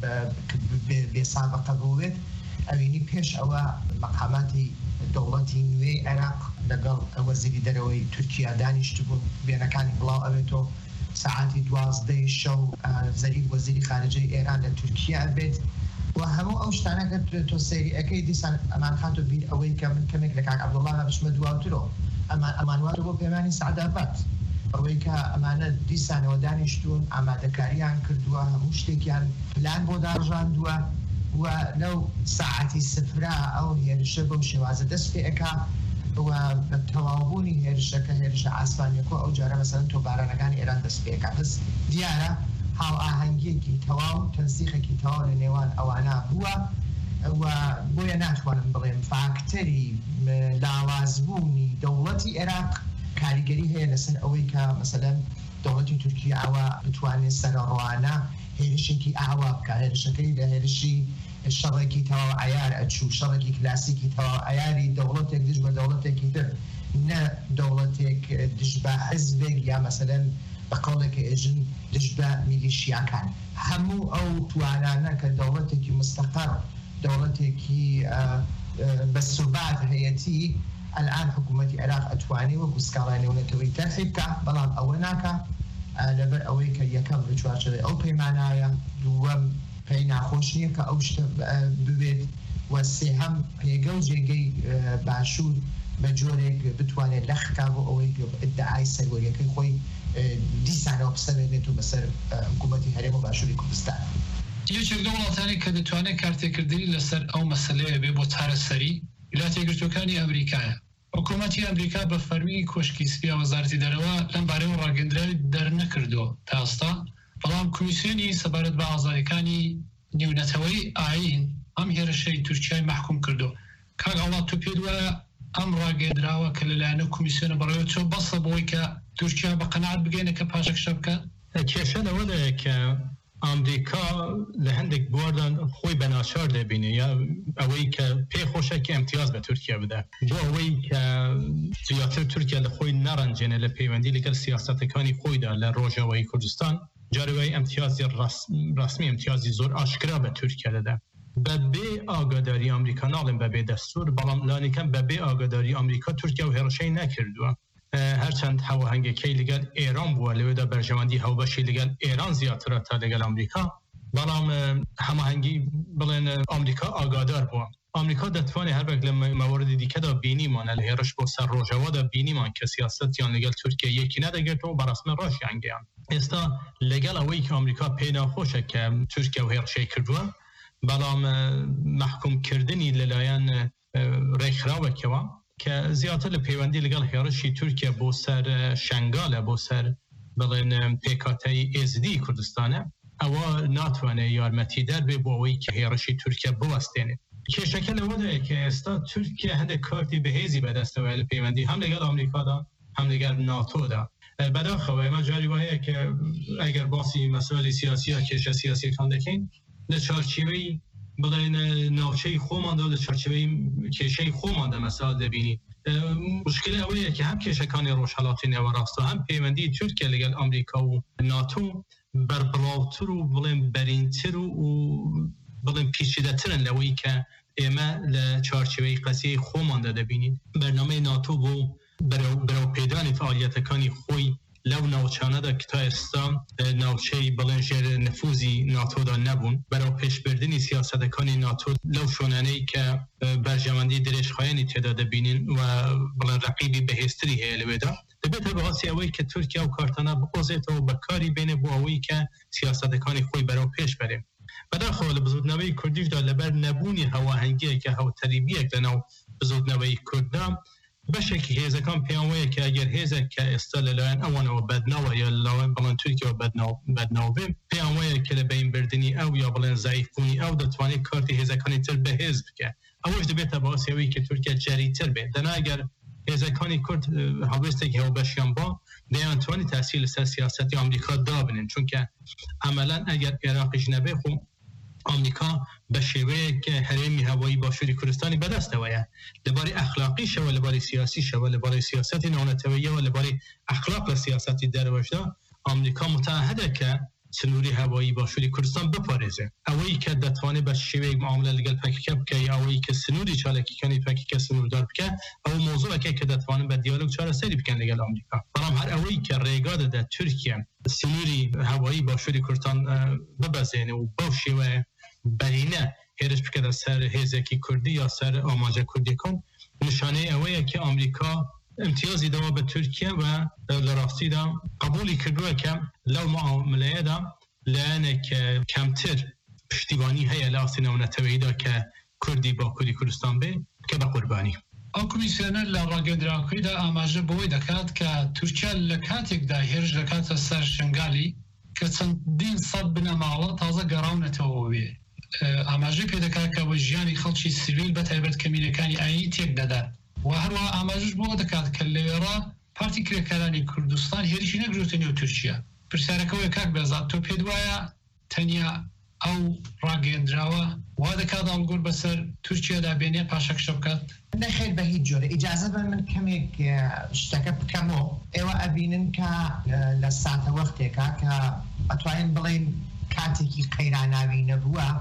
بێسابقە بوێت ئەوینی پێش ئەوە مەقاماتی دەوڵەتی نوێی عێراق لەگەڵ وەزیری دەرەوەی تورکیا دانیشت بوون بێنەکانی بڵاو ئەوێتەوە ساعتی 12 شەو زەریب وەزیری خارجەی ئێران لە تورکیا بێت و هەموو ئەو شتانەکە تۆ سەیری ئەەکەی دیسان ئەمان خاتۆ بیر ئەوەی کە من کەمێک لە کاک عەبدوڵڵا بچمە دواوترەوە ئەمانواتە بۆ پەیمانی سەعاداباد ئەوەی کە ئەمانە دیسانەوە دانیشتوون ئامادەکاریان کردووە هەموو شتێکیان پلان بۆ داڕژاندووە و لەو ساعتی سفرا ئەو هێرشە بەو شێوازە دەست پێ ئەکا و بە تەواوبوونی هێرشەکە هێرشە ئاسمانیەکە ئەو جارە مەسەڵەن تۆپبارانەکانی ئێران دەست پێ ئەکا بەس دیارە هاو ئاهەنگیەکی تەواو تەنسیقێکی تەواو لە نێوان ئەوانە بووە و بۆیە ناتوانم بڵێم فاکتەری لاوازبوونی دەوڵەتی عێراق کاریگەری هەیە لەسەر ئەوەی کە مەسەلەن دەوڵەتی تورکیا ئەوە بتوانێت سەرڕۆانە هێرشێکی ئاوا بکە هێرشەکەی لە هێرشی شەڕێکی تەواو عیار ئەچوو شەڕێکی کلاسیکی تەواو عیاری دەوڵەتێک دژ بە دەوڵەتێکی تر نە دەوڵەتێک دژ بە حزبێک یا مەسەلەن بە قەڵێکی ئێژن دژ بە میلیشیاکان هەموو ئەو توانانە کە دەوڵەتێکی مستەقەر دولتێکی بەثبات هەیەتی الآن حکوومەتی عێراق ئەتوانێ وەکو سکاڵای نێونەتەوەی تەرحی بکە بەڵام ئەوە ناکە لەبەر ئەوەی کە یەکەم لە چوارچێوەی ئەو پەیمانایە دووەم پێی ناخۆش نییە کە ئەو شتە ببێت و سێهەم پێگە و جێگەی باشوور بە جۆرێک بتوانێت لەخکا بۆ ئەوەی ئیدعای سەروەریەکەی خۆی دیسانەوە بسەوێنێت و بەسەر حکوومەتی هەرێم و باشووری کوردستان. یەکێک لە وڵاتانی کە دەتوانێت کارتێکردنی لەسەر ئەو مەسەلەیە بێ بۆ چارەسەری ویلایەتە یەکگرتووەکانی ئەمریکایە. حکوومەتی ئەمریکا بە فەرمی کۆشکی سپیا وەزارەتی دەرەوە لەم بارەیەوە ڕاگەندراوی دەرنەکردووە تا ئێستا، بەڵام کۆمیسیۆنی سەبارەت بە ئازادیەکانی نێونەتەوەی ئاین ئەم هێرشەی تورکیای محکوم کردو. کاک ئەڵات تۆ پێت وایە ئەم ڕاگەندراوە کە لەلایەنە کۆمیسیۆنە بەڕێوە چۆ بەسە بۆی کە تورکیا بە قەناعەت بگەێنە کە پاشەکشە بکات؟ کێشە لەوەدایە کە ئەمریکا لە هەندێک بواردان خۆی بەناچار دەبینێ یا ئەوەی کە پێخۆشە کە ئەمتیاز بە تورکیا بدە بۆ ئەوەی کە زیاتر تورکیا لە خۆی نەڕەنجێنە لە پەیوەندی لەگەڵ سیاسەتەکانی خۆیدا لە ڕۆژاوایی کوردستان جارێوەی ئەمتیازی ڕسمی ئەمتیازی زۆر ئاشکرا بە تورکیا دەدا بە بێ ئاگاداری ئەمریکا ناڵێن بە بێ دەستور بەڵام لانیکەم بە بێ ئاگاداری ئەمریکا تورکیا و هێرشەی نەکردووە هەرچەند هاوهەنگەکەی لەگەڵ ئێران بووە لەوێدا بەرژەوەندی هاوبەشی لەگەڵ ئێران زیاترە تا لەگەڵ ئەمریکا بەڵام هەماهەنگی بڵێن ئەمریکا ئاگادار بووە. ئەمریکا دەتوانێت هەربەک لە مەوەردی دیکەدا بینیمانە لە هێرش بۆ سەر ڕۆژەوەدا بینیمان کە سیاسەتیان لەگەڵ تورکیا یەکی نەدەگرێتەوە بەڕەسمی ڕۆژیان گەیان. ئێستا لەگەڵ ئەوەی کە ئەمریکا پێی ناخۆشە کە تورکیا و هێرشەی کردووە بەڵام محکومکردنی لەلایەن ڕێکخراوێکەوە کە زیاتر لە پەیوەندی لەگەڵ هێرشی تورکیا بۆ سەر شنگالە بۆ سەر بڵێن پێکاتەی ئێزدی کوردستانە ئەوە ناتوانێت یارمەتی دەربێ بۆ ئەوەی کە هێرشی تورکیا بوەستێنێت. کێشەکە لەوەدایە کە ئێستا تورکیا هەندێک کارتی بەهێزی بەدەستەوە لە پەیوەندی هەم لەگەڵ ئەمریکادا هەم لەگەڵ ناتۆدا. بەداخەوە ئێمە جاری وایە کە ئەگەر باسی مەسائلی سیاسی یا کێشە سیاسیەکان دەکەین لە چارچێوەی بڵێن ناوچەی خۆماندا لە چارچێوەی کێشەی خۆماندا مەسائل دەبینی. مشکلە ئەوەیە کە هەم کێشەکانی ڕۆژهەڵاتی نێوەڕاستە هەم پەیوەندی تورکیا لەگەڵ ئەمریکا و ناتۆ بەربڵاوتر و بڵێن بەرینتر و بڵێن پیچیدەترن لەوەی کە ئێمە لە چارچێوەی قەسیەی خۆماندا دەبینین. بەرنامەی ناتۆ بۆ بەرەوپێدانی فعالیەتەکانی خۆی لەو ناوچانەدا کە تا ئێستا ناوچەی بڵێن ژێر نفوزی ناتۆدا نەبوون بەرەو پێشبردننی سیاسەتەکانی ناتۆ لەو شوێنانەی کە بەرژەوەندی درێژخایەنی تێدا دەبینین و بڵێن ڕەقیبی بەهێزتری هەیە لەوێدا دەبێتە بەڕاستی ئەوەی کە تورکیا و کارتانە بقۆزێتەوە بەکاری بێنێ بۆ ئەوەی کە سیاسەتەکانی خۆی بەرەو پێش بەرێ. بەداخەوە لە بزودنەوەی کوردیشدا لەبەر نەبوونی هەواهەنگیەکە هاوتەریبیەک لەناو بزودنەوەی کورددا بەشێکی هێزەکان پێیان وایە کە ئەگەر هێزێک کە ئێستا لەلایەن ئەوانەوە بەدناوە یا لەلایەن بەڵێن تورکیەوە بەدناو بێ پێیان وایە کە لە بینبردننی ئەو یا بڵێن زایفبوونی ئەو دەتوانێت کارتی هێزەکانی تر بەهێز بکە. ئەوەش دەبێتە باسیەوەی کە تورکیا جەریتر بێت دەناگەر هێزەکانی کورد هەڵوێستێکی هەڵبەشیان بۆ دەیانتوانی تاثیر لەسەر سیاسەتی ئەمریکا دابنن چونکە ئەمەلەن ئەگەر عێراقیش نەبێ خۆ ئەمریکا بە شێوەیەک هەرێمی هەوایی باشووری کوردستانی بەدەستەوەیە لەبارەی ئەخلاقیشەوە لەبارەی سیاسیشەوە لەبارەی سیاسەتی ناونەتەوەییەوە لەبارەی ئەخلاق لە سیاسەتی دەرەوەشدا ئەمریکا متعهدە کە سنووری هەوایی باشووری کوردستان بپارێزێ ئەوەی کە دەتوانێت بە شێوەیەک معاملە لەگەڵ پەکیکە بکەی ئەوەی کە سنووری چالەکیەکانی پەکیکە سنووردار بکە ئەو مۆزوعەکەی کە دەتوانن بە دیالۆگ چارەسەری بکەن لەگەڵ ئەمریکا بەڵام هەر ئەوەی کە ڕێگا دەدات تورکیا سنووری هەوایی باشووری کوردستان ببەزێنێ و بەو شێوەیە بەرینە هێرش بکەدە سەر هێزێکی کوردی یا سەر ئاماژە کوردیەکان نیشانەی ئەوەیە کە ئەمریکا امتیازی داوا بە تورکیا و لە ڕاستیدا قبولی کردووە کە لەو معاملەیەدا لایەنێک کەمتر پشتیوانی هەیە لە ئاستی ناونەتەوەییدا کە کوردی با کوردی کوردستان بێ کە بە قوربانی. ئەو کمیسیۆنە لە ڕاگەندراوەکەیدا ئاماژە بەوەی دەکات کە تورکیا لە کاتێکدا هێرش دەکاتە سەر شنگالی کە چەندین سەد بنەماڵە تازە گەڕاونەتەوە وێ. ئاماژەی پێ دەکات کە بە ژیانی خەڵکی سیڤیل بە تایبەت کەمینەکانی ئاینی تێک دەدات و هەروە ئاماژش بۆ دەکات کە لەوێڕا پارتی کرێکارانی کوردستان هێرشی نەگرێتە نێو تورکیا. پرسیارەکەوەی کاک بێزاد تۆ پێت وایە تەنیا ئەو ڕاگەیەندراوە وا دەکات ئەڵگۆر بەسەر تورکیادا بێنێ پاشەکشە بکات؟ نەخێر بە هیچ جۆرە ئیجازە بە من کەمێک شتەکە بکەمەوە ئێوە ئەبینن کە لە ساتە وەختێکە کە ئەتوانین بڵێن کاتێکی قەیراناوی نەبووە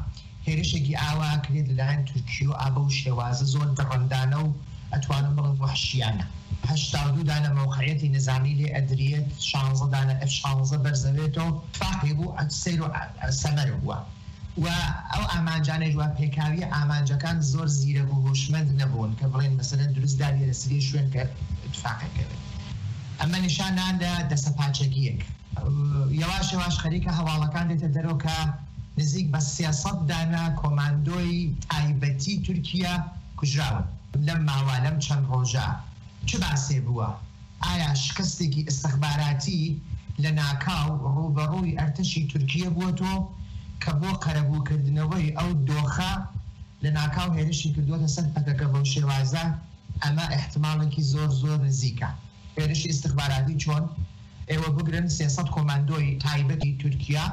هێرشێکی ئاوا کرێت لەلایەن تورکیە و ئابە و شێوازە زۆر دڕندانە و ئەتوانم بڵم وحشیانە 82 دانە موقعیەتی نظامی لێ ئەدرێت 16 دانە F-16 بەرزەوێتەوە فاقی بوو سیر و سەمەر بووە و ئەو ئامانجانەی وە پێکاوی ئامانجەکان زۆر زیرە و هوشمەند نەبوون کە بڵێن مەسەلەن دروست داری لە سری شوێن کە اتفاقەکەوێت ئەمە نیشانان لە دەسەپاچەکیەک یەواش یەواش خەریکە هەواڵەکان دێتە دەرەوە کە نزیک بە 300 دانە کۆماندۆی تایبەتی تورکیا کوژراون لەم ماوە لەم چەند ڕۆژە چه باسێ بووە؟ ئایا شکستێکی ئستەخباراتی لە ناکاو ڕوبەڕووی ئەرتەشی تورکیە بووەتەوە کە بۆ قەرەبووکردنەوەی ئەو دۆخە لە ناکاو هێرشی کردووەتە سەر پەکەکە بەو شێوازە ئەمە احتمالێکی زۆر زۆر نزیکە هێرشی ئستەخباراتی چۆن؟ ئێوە بگرن 300 کۆماندۆی تایبەتی تورکیا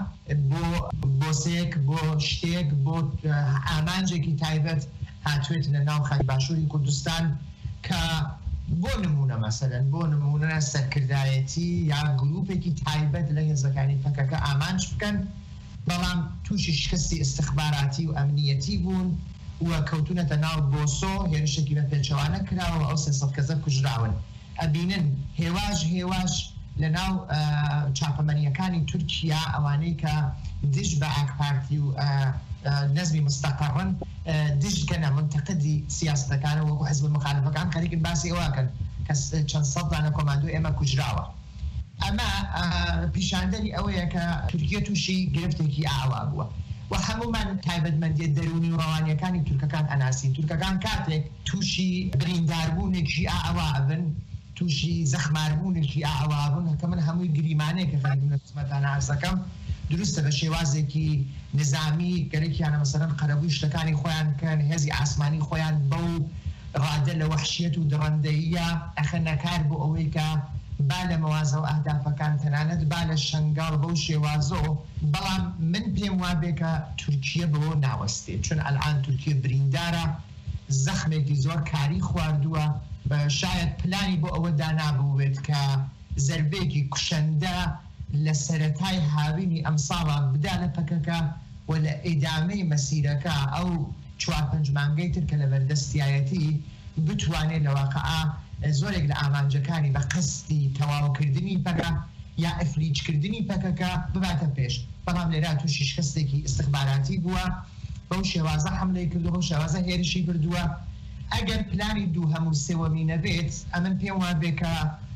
بۆ سێک بۆ شتێک بۆ ئامانجێکی تایبەت هاتوێت لە ناو خەڵکی باشووری کوردستان کە بۆ نمونە مەسەلەن بۆ نمونە سەرکردایەتی یا گروپێکی تایبەت لە هێزەکانی پەکەکە ئامانج بکەن بەڵام تووشی شکستی ئستخباراتی و ئەمنیەتی بوون و کەوتونەتە ناو بۆسۆ هێرشێکی بە پێچەوانە کراوە ئەو 300 کەسە کوژراون ئەبینن هێواش لە ناو چاپەمەنیەکانی تورکیا ئەوانەی کە دژ بە ئاکپارتی و نەزمی مستەقەڕن دژگەنە منتەقدی سیاستەکانە وەکو حزب مخالفەکان خەریکن باسی ئەوەکەن کە چەند سەد دانە کۆماندۆی ئێمە کوژراوە ئەمە پیشاندەری ئەوەیە کە تورکیا تووشی گرفتێکی ئاوا بووە و هەمومان تایبەتمەندیە دەرونی و ڕەوانیەکانی تورکەکان ئەناسین تورکەکان کاتێک تووشی برینداربوونێکی ئاوا بن تووشی زەخماربوونێکی ئاوا بوون کە من هەمووی گریمانەیە کە خەریکم لە قسمەتانە ئاسەکەم دروستە بە شێوازێکی نظامی گەرەکیانە مەسەلەن قەرەبووی شتەکانی خۆیان بکەن هێزی ئاسمانی خۆیان بەو ڕادە لە وەحشیەت و دڕندەییە ئەخەنەکار بۆ ئەوەی کە با لە مەوازە و ئەهدافەکان تەنانەت با لە شەنگاڵ بەو شێوازۆ بەڵام من پێم وابێ کە تورکیە بەوە ناوەستێت چون ئەلعان تورکیە بریندارە زەخمێکی زۆر کاری خواردووە شاید پلانی بۆ ئەوە دانابووێت کە زەربێکی کوشەندە لە سەرەتای هاوینی ئەم ساڵە بدا لە پەکەکە و لە ئیدامەی مەسیرەکە ئەو 4-5 مانگەی تر کە لە بەردەستایەتی بتوانێت لە واقعا زۆرێک لە ئامانجەکانی بە قستی تەواوکردنی پەکە یا ئەفلیجکردنی پەکەکە بباتە پێش بەڵام لێرا تووشی شکستێکی ئستخباراتی بووە بەو شێوازە حملەی کردو بەو شێوازە هێرشی کردووە ئەگەر پلانی دوو هەموو سێوەمی نەبێت ئەمن پێم وابێ کە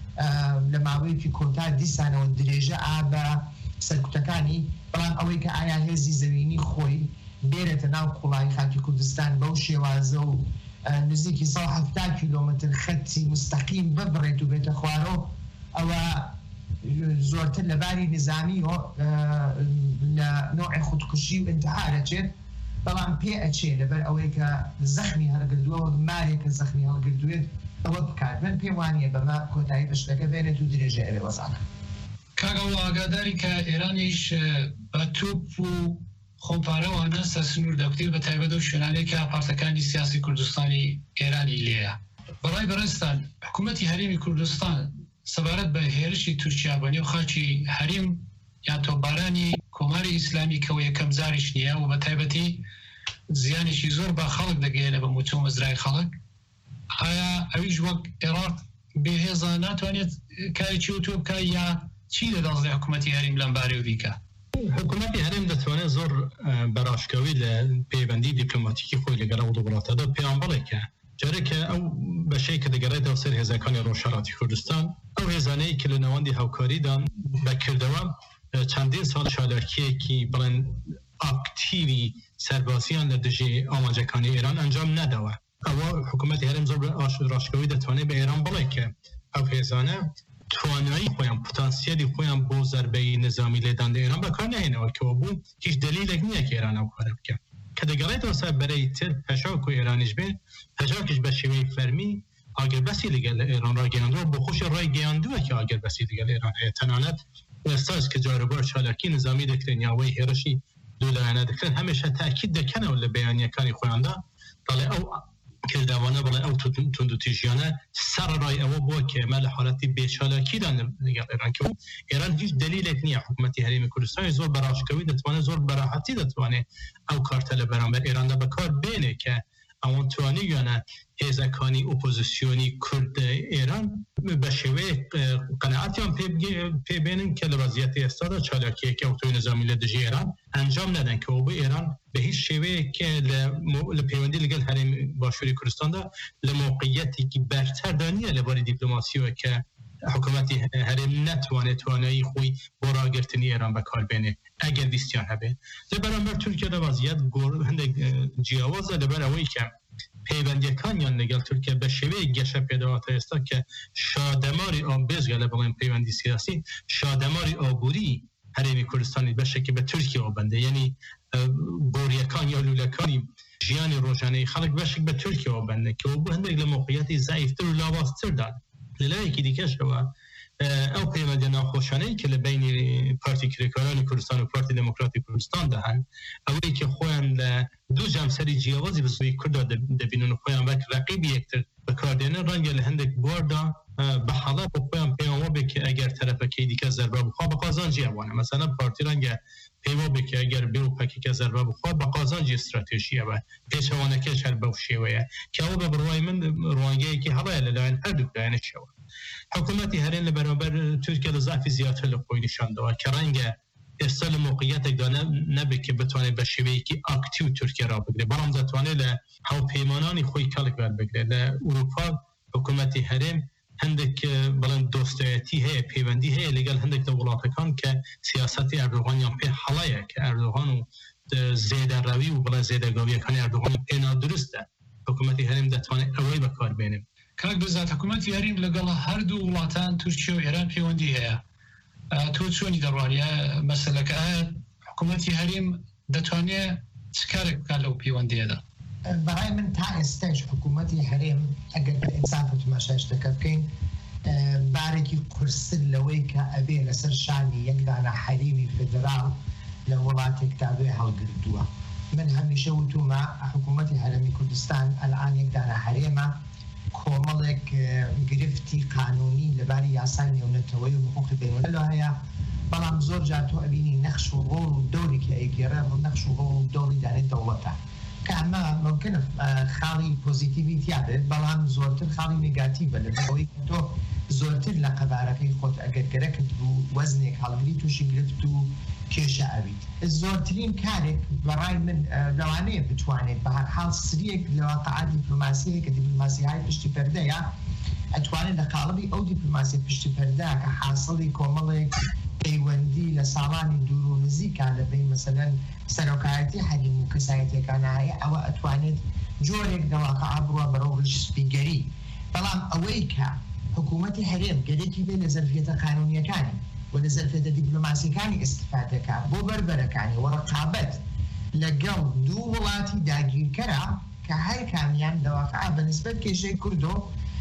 لە ماوەیەکی کۆتا دیسانەوە درێژە ئابە سەرکوتەکانی بەڵام ئەوەی کە ئایا هێزی زەوینی خۆی بێرێتە ناو قوڵای خاکی کوردستان بەو شێوازە و نزیکی 170 کیلۆمتر خەتی مستەقیم ببڕێت و بێتە خوارەوە ئەوە زۆرتر لەباری نظامی لە نوعی خودکوشی و ئینتحارەچێت بەڵام پێ ئەچێ لەبەر ئەوەی کە زەخمی هەڵگردووە و مارێکە زەخمی هەڵگردوێت ئەوە بکات من پێم وانییە بەمە کۆتایی بەشتەکە بێنێت و درێژە ئەوێ وەزانە کاگەڵ ئاگاداری کە ئێرانیش بە توپ و خۆپارەوانە سەرسنوور دەکتیر بە تایبەت و شوێنانەی کە پارتەکانی سیاسی کوردستانی ئێرانی لێیە بەڕای بەڕێستان حکوومەتی هەرێمی کوردستان سەبارەت بە هێرشی تورکیا بە نێو خاکی هەریم یا تۆبارانی کۆماری ئیسلامی کە یەکەم جاریش نییە و بە تایبەتی زیانێکی زۆر بە خەڵک دەگەێنە بە موچۆ مەزرای خەڵک ئایا ئەویش وەک عێراق بێهێزە ناتوانێت کارێکی و تۆ بکە یا چی لە دەڵێ حکوومەتی هەریم لەم بارەی بیکە حکوومەتی هەرێم دەتوانێت زۆر بەراشکەوی لە پەیوەندی دیپلۆماتیکی خۆی لەگەڵ وڵاتەدا پێیان بڵێکە جارێکە ئەو بەشەی کە دەگەڕێتەوە سەر هێزەکانی ڕۆژهەڵاتی کوردستان ئەو هێزانەی کە لە نەوەندی هاوکاریدان بەکردەوە چەندین ساڵ چالاکیەکی بڵێن ئاکتیوی سەرباسییان لە دژی ئامانجەکانی ئێران ئەنجام نەداوە ئەوە حکوومەتی هەرێم زۆر ڕاشکەوی دەتوانێت بە ئێران بڵێکە ئەو هێزانە توانایی خۆیان پۆتانسیەلی خۆیان بۆ زەربەی نظامی لێدان ئێران بەکار نهێنەوە کەەوە بوو هیچ دلیلێک نییە کە ئێران ئەو کارە بکە کە دەگەڵێتەوە سەر بەرەی تر پەشاوک و ئێرانیش بێت پەشاوکیش بە شێوەی فەرمی ئاگربەسی لەگەڵ لە ئێران ڕاگەیاندووە بۆ خۆشی ڕایگەیاندووە کە ئاگربەسی لەگەڵ ئێران هەیە تەنانەت ئێستاش کە جارەبار چالاکی نظامی دەکرێن یاوەی هێرشی دوولایەنە دەکرێن هەمیشە تاکید دەکەنەوە لە بەیانیەکانی خۆیاندا دەڵێ ئەو کردوانه بله او تندو تیجیانه سر رای او با که مال حالتی بیچالاکی دان نگاه ایران که ایران هیچ دلیلی نیه حکومتی حریم کردستان زور براشکوی دتوانه زور براحتی دتوانه او کارتل برانبر ایران دا بکار بینه که اون توانی یعنی هزکانی اپوزیسیونی کرد ایران به شیوه قناعتی هم پی بینن که لوازیت استاد چالاکیه که اوتوی نظامی لدجی ایران انجام ندن که او به ایران به هیچ شیوه که لپیوندی لگل حریم باشوری کردستان دا لموقعیتی که برتر دانیه لباری دیپلماسی و که حکومتی حریم نتوانه توانایی خوی براگرتنی ایران به کار بینه اگر دیستیان هبه لبرانبر ترکیه لوازیت هنده جیاوازه لبر اوی که پیوندیکان یا نگل ترکیه به شیوه گشه پیداوات است که شادماری آن بزگله بگویم پیوندی سیاسی شادماری آبوری حریم کردستانی بشه که به ترکیه آبنده یعنی بوریکان یا لولکانی جیان روشانه خلق بشه به ترکیه آبنده که او بهنده لموقعیتی ضعیفتر و لاواستر داد للای که دیگه شوا او پیوندی ناخوشانه که لبین پارتی کریکاران کردستان و پارتی دموکراتی کردستان دهن اولی که خوان دو جمسری جیاوازی بزوی کرد دبینون و خوان وقت رقیبی یکتر بکاردینه رنگ لهندک باردا به حالا خوان پیوان بکه اگر طرف که دیگه ضربه بخواه بقازان جیوانه مثلا پارتی رنگ پیوان بکه اگر بیرو پکی که ضربه بخواه بقازان جی استراتژیه و پیشوانه که شر بوشیوه که او به بروای من روانگی که حالا للاین هر دو داینه شو حکومتی هرین برابر ترکیه ضعف زیادتر لقوی نشان داد که رنگ استال موقعیت دانه نبی که بتونه به شیوهی که اکتیو ترکیه را بگیره برام دتوانه له هاو پیمانانی خوی کلک بر بگیره له اروپا حکومتی هرین هندک بلند دوستایتی هی پیوندی هی لگل هندک دولتکان که سیاست اردوغان یا په حلایه که اردوغان زیاده روی و بلا زیاده گاوی کنه اردوغان اینا درسته حکومتی هرین دتوانه اوی به کار بینه کاک بزات حکومتی هریم لگل هر دو ولاتان ترکیه و ایران پیوندی هیا تو چونی دروانیه مثلا که حکومتی هریم دتوانه چکارک کالو پیوندی ده برای من تا استش حکومتی حریم اگر انسان تو تماشاش تکبکین بارکی قرص لوی که ابی لسر شانی یک دانه حریمی فدرال لولات کتابه هالگردوه من همیشه و تو ما حکومتی حرمی کردستان الان یک دانه حریمه کومالک گرفتی قانونی لباری یاسای نیونتوی و حقوق بین‌الملل هیا بلام زور جاتو ابینی نقش و رول دوری که ایگیره و نقش و رول دوری دانه دولته که اما ممکنه خالی پوزیتیویتی هده بلام زورتر خالی نگاتیوه لبایی تو زورتر لقبارکی خود اگر گرکت بو وزنک حالگری توشی گرفت تو کشه اوید زورترین کارک برای من روانه بتوانید به هر حال سریک لواقع دیپلوماسیه که دیپلوماسی های پشتی پرده یا اتوانید لقالبی او دیپلوماسی پشتی پرده که حاصلی کومل پیوندی لسالانی دورو نزیک لبین مثلا سروکایتی حریم و کسایتی کانایی او اتوانید جورک لواقع برو برو رجسپیگری بلام اوی که حکومتی حریم گلکی به لزرفیت قانونی کانی و لزرفیت دیپلوماسی کانی استفاده که بو بربره کانی و رقابت لگل دو ولاتی داگیر کرا که هر کامیان لواقع بنسبت کشه کردو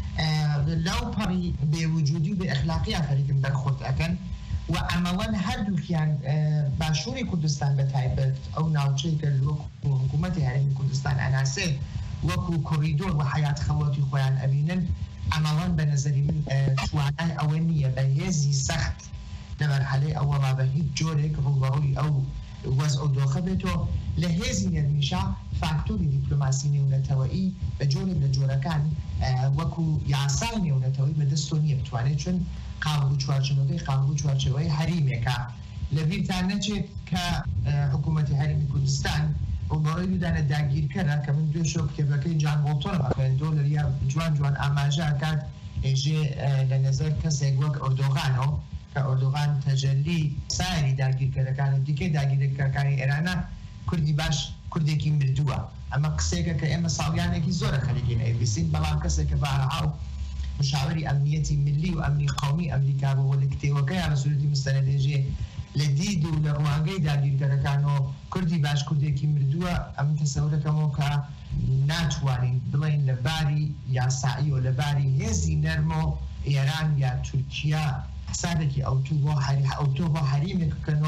لو پری به وجودی و به اخلاقی آفریدن برخورد اکن و عملا هر دوکیان باشوری کردستان به تایبت او ناوچه که حکومتی حریم کردستان عناصر وکو کوریدور و حیات خواتی خویان ابینن عملا به نظری من توانای اولنیه به هزی سخت لمرحله اولا به هیچ جورک روبروی او وضع دوخه بتو لهزی نمیشه فاکتوری دیپلوماسی نیونتوایی به جوری لجورکان وکو یاسای نیونتوایی به دستونی بتوانه چون قانون چوارچوبه حریمه که لبیرتانه چه که حکومتی حریم کردستان و برای دودن داگیر کرده که من دو شو کتابه جان بولتون اخوان دولار یا جوان آماجه کرد اجه لنظر کسی گوک اردوغانو که اردوغان تجلی سایری داگیر کرده کانی دیگه داگیر کرده کانی ایرانه کردی باش کردی که مردوه اما قصه که اما سالیانه که زور خلیگین ایبیسین بلام کسی که بارعاو مشاوری امنیتی ملی و امنی قومی امریکا و ولکتیوکه على صورتی مستندجه لدید و لروانگی داگیر کرده کانو کردی باش کردی که مردوه ام تصوره کمو که ناتوانین بلین لباری یا سعی و لباری هزی نرمو ایران یا ترکیه حسابه که اوتو با حریم کنو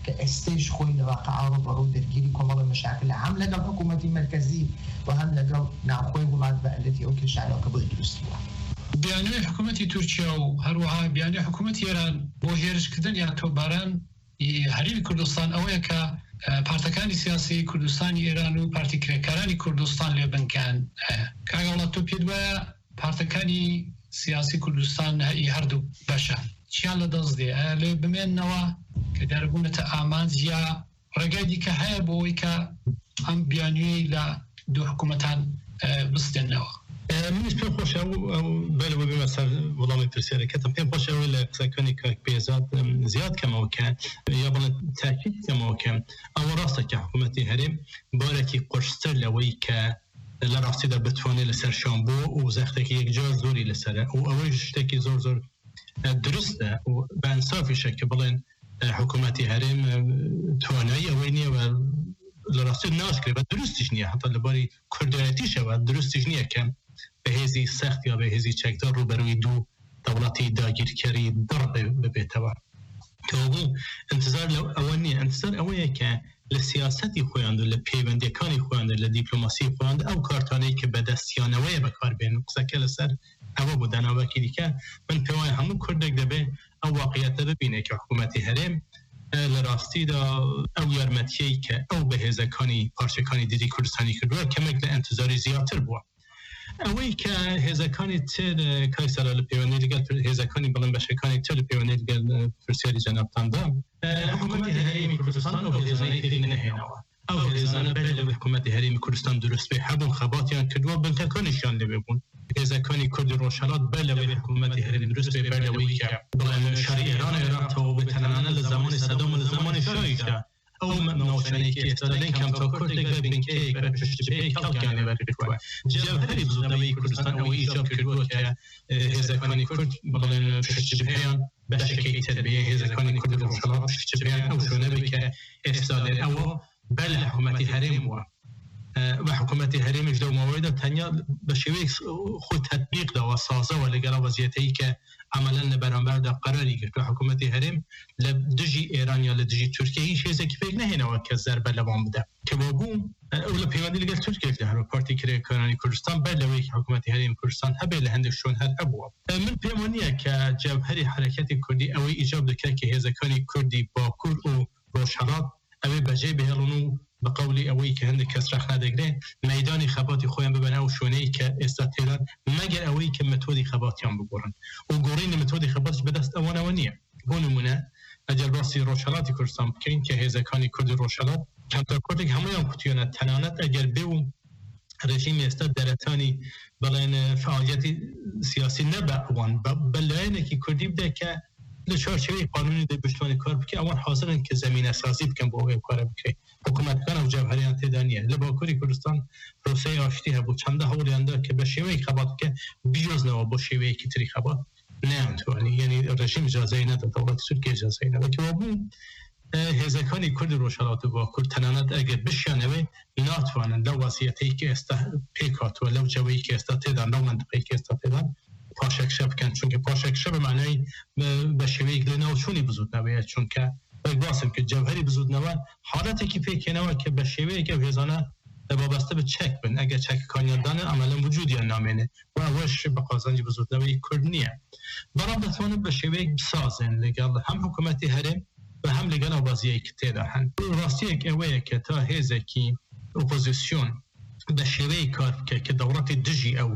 كاستيج خوي لواقع برو درجيري كمال المشاكل هم لقى الحكومة المركزية وهم لقى نعخوي ولاد التي أوكل شعرها كبير درستوا بیانوی حکومتی ترکیه و هروها بیانوی حکومتی ایران بۆ هێرشکردن یا تۆباران هەرێمی کوردستان ئەوەیە کە پارتەکانی سیاسی کوردستانی ئێران و پارتی کرێکارانی کوردستان لێبنکان کاگەڵات تۆ پێت وایە پارتەکانی سیاسی کوردستان هەردوو بەشە چیان لە دەست دێ لێ بمێننەوە کە دەربوونەتە ئامانج یا ڕێگای دیکە هەیە بۆ ئەوەی کە ئەم بیانوی لە دوو حکوومەتان بستێنەوە منش پێم خۆشە بەلەوە بێمە سەر وەڵامی پرسیارەکەتم پێم خۆشەوە لە قسەکانی کاک بێزاد زیاد کەمەوەکە یا بڵێن تاکید کەمەوەکە ئەوە ڕاستە کە حکوومەتی هەرێم بارێکی قورستر لەوەی کە لە ڕاستیدا بتوانێت لەسەر شان بۆ و زەختێکی یەکجار زۆری لەسەرە و ئەوەی شتێکی زۆر زۆر دروستە و بە ئەنسافیشە کە بڵێن حکوومەتی هەرێم توانایی ئەوەی نییە لە ڕاستی ناشکرێت بە دروستیش نییە حتا لەباری کوردایەتیشەوە دروستیش نییە کە بەهێزی سەخت یا بەهێزی چەکدار ڕوبەرووی دوو دەوڵەتی داگیرکەری دڕ ببێتەوە کەوابوو انتظار ئەوە نییە انتظار ئەوەیە کە لە سیاسەتی خۆیان و لە پەیوەندیەکانی خۆیان لە دیپلۆماسی خۆیان ئەو کارتانەی کە بەدەستیانەوەیە بەکاربێن و قسەکە لەسەر ئەوە بۆ داناوەکی دیکە من پێم وایە هەموو کوردێک دەبێت ئەو واقعیەتە ببینێت کە حکوومەتی هەرێم لە ڕاستیدا ئەو یارمەتیەی کە ئەو بەهێزەکانی پارچەکانی دیری کوردستانی کردووە کەمێک لە ئەنتظاری زیاتر بووە ئەوەی کە هێزەکانی تر کایسەرا لە پەیوەندی لەگەڵ هێزەکانی بەڵام بەشەکانی تر لە پەیوەندی لەگەڵ پرسیاری جەنابتاندا حکوومەتی هەرێمی کوردستان ئەو هێزانەی تری نەهێناوە ئەو هێزانە بەر لە حکوومەتی هەرێمی کوردستان دروست بێ هەبوون خەباتیان کردووە بنکەکانیشیان لەوێ بوون هێزەکانی کوردی ڕۆژهەڵات بەر لەوەی حکوومەتی هەرێمی دروست بێ بەر لەوەی کە بڵێن شاری ئێران و عێراقەوە بتەنانە لە زمانی سەدام و لە زمانی شایشدا ئەو ناوچەیەکی ئێستا لەن کەم تا کوردێک بە بنکەیەک بە پشتبەیەک هەڵگیان لێ بەرکردووە جەوهەری بزودنەوەی کوردستان ئەوەی ئیجاد کردووە کە هێزەکانی کورد بڵێن پشتبەیان بەشێکی تربیە هێزەکانی کوردی ڕۆژهەڵات پشتبەیان ئەو شوێنە بێ کە ئێستا لێ ئەوە بەر لە حکوومەتی هەرێم وە و حکوومەتی هەرێمیش لەومەوەیدا تەنیا بە شێوەیەک خۆی تەطبیقداوە سازەوە لەگەڵ وەزیەتەی کە عملاً لە بەرامبەردا قەراری کردووە حکوومەتی هەرێم لە دژی ئێران یا لە دژی تورکیا هیچ هێزێکی پێک نەهێنەوە کە زەربە لەوان بدە کە بۆ بوو ئەو لە پەیوەندی لەگەڵ تورکیادا هەروە پارتی کرێکارانی کوردستان بەر لەوەی حکوومەتی هەرێمی کوردستان هەبێ لە هەندێک شوێن هەر هەبووە من پێم وانییە کە جەوهەری حرەکەتی کوردی ئەوەی ئیجاب دەکات کە هێزەکانی کوردی باکوور و ڕۆژهەڵات ئەوەی بەجێ بهێڵن و بقولي أوي كهند كسر خنادقين ميداني خباتي خويا ببنا وشوني كاستاتيران مجر أوي كمتودي خباتيان بقولن وقورين متودي خباتي بدست أوانا ونية بونو منا أجل راسي روشالاتي كرسام كين كهذا كاني كردي روشالات كم تقولك هم يوم كتيونا تنانات أجل بيو رژیم استاد درتانی بلین فعالیتی سیاسی نبع وان بلینه که کردی بده که لچارچوبی قانونی در پشتوانه کار بکنه اول حاضرن که زمینه سازی بکن با او کار بکنه حکومتگان و جبهریان تدانیه لباکوری کردستان پروسه آشتی هبود چنده هولیانده که به شیوه خبات که بیجوز نوا با شیوه که تری خبات نه توانی یعنی رژیم اجازه نداد دولت ترکیه اجازه نداد که بابون هزکانی کرد روشالات و کرد تنانت اگر بشینه ناتوانند لو وضعیتی که است پیکات و لو جوی که است تدان لو منطقی که است تدان پاشک شب کن چون که پاشک شب معنی به شوی گلنا و چونی بزود نوید چون که بگواسم که جوهری بزود نوید حالتی که پیک نوید که به شوی که هزانه وابسته به چک بن اگر چک کانیدانه عملا وجودی نامینه و اوش به قازنجی بزود نوید کرد نیه برام بتوانه به شوی بسازن لگل هم حکومتی هرم و هم لگل آوازیه که تیدارن راستیه که اوه که تا هزه که اپوزیسیون به شوی کار که دولت دجی او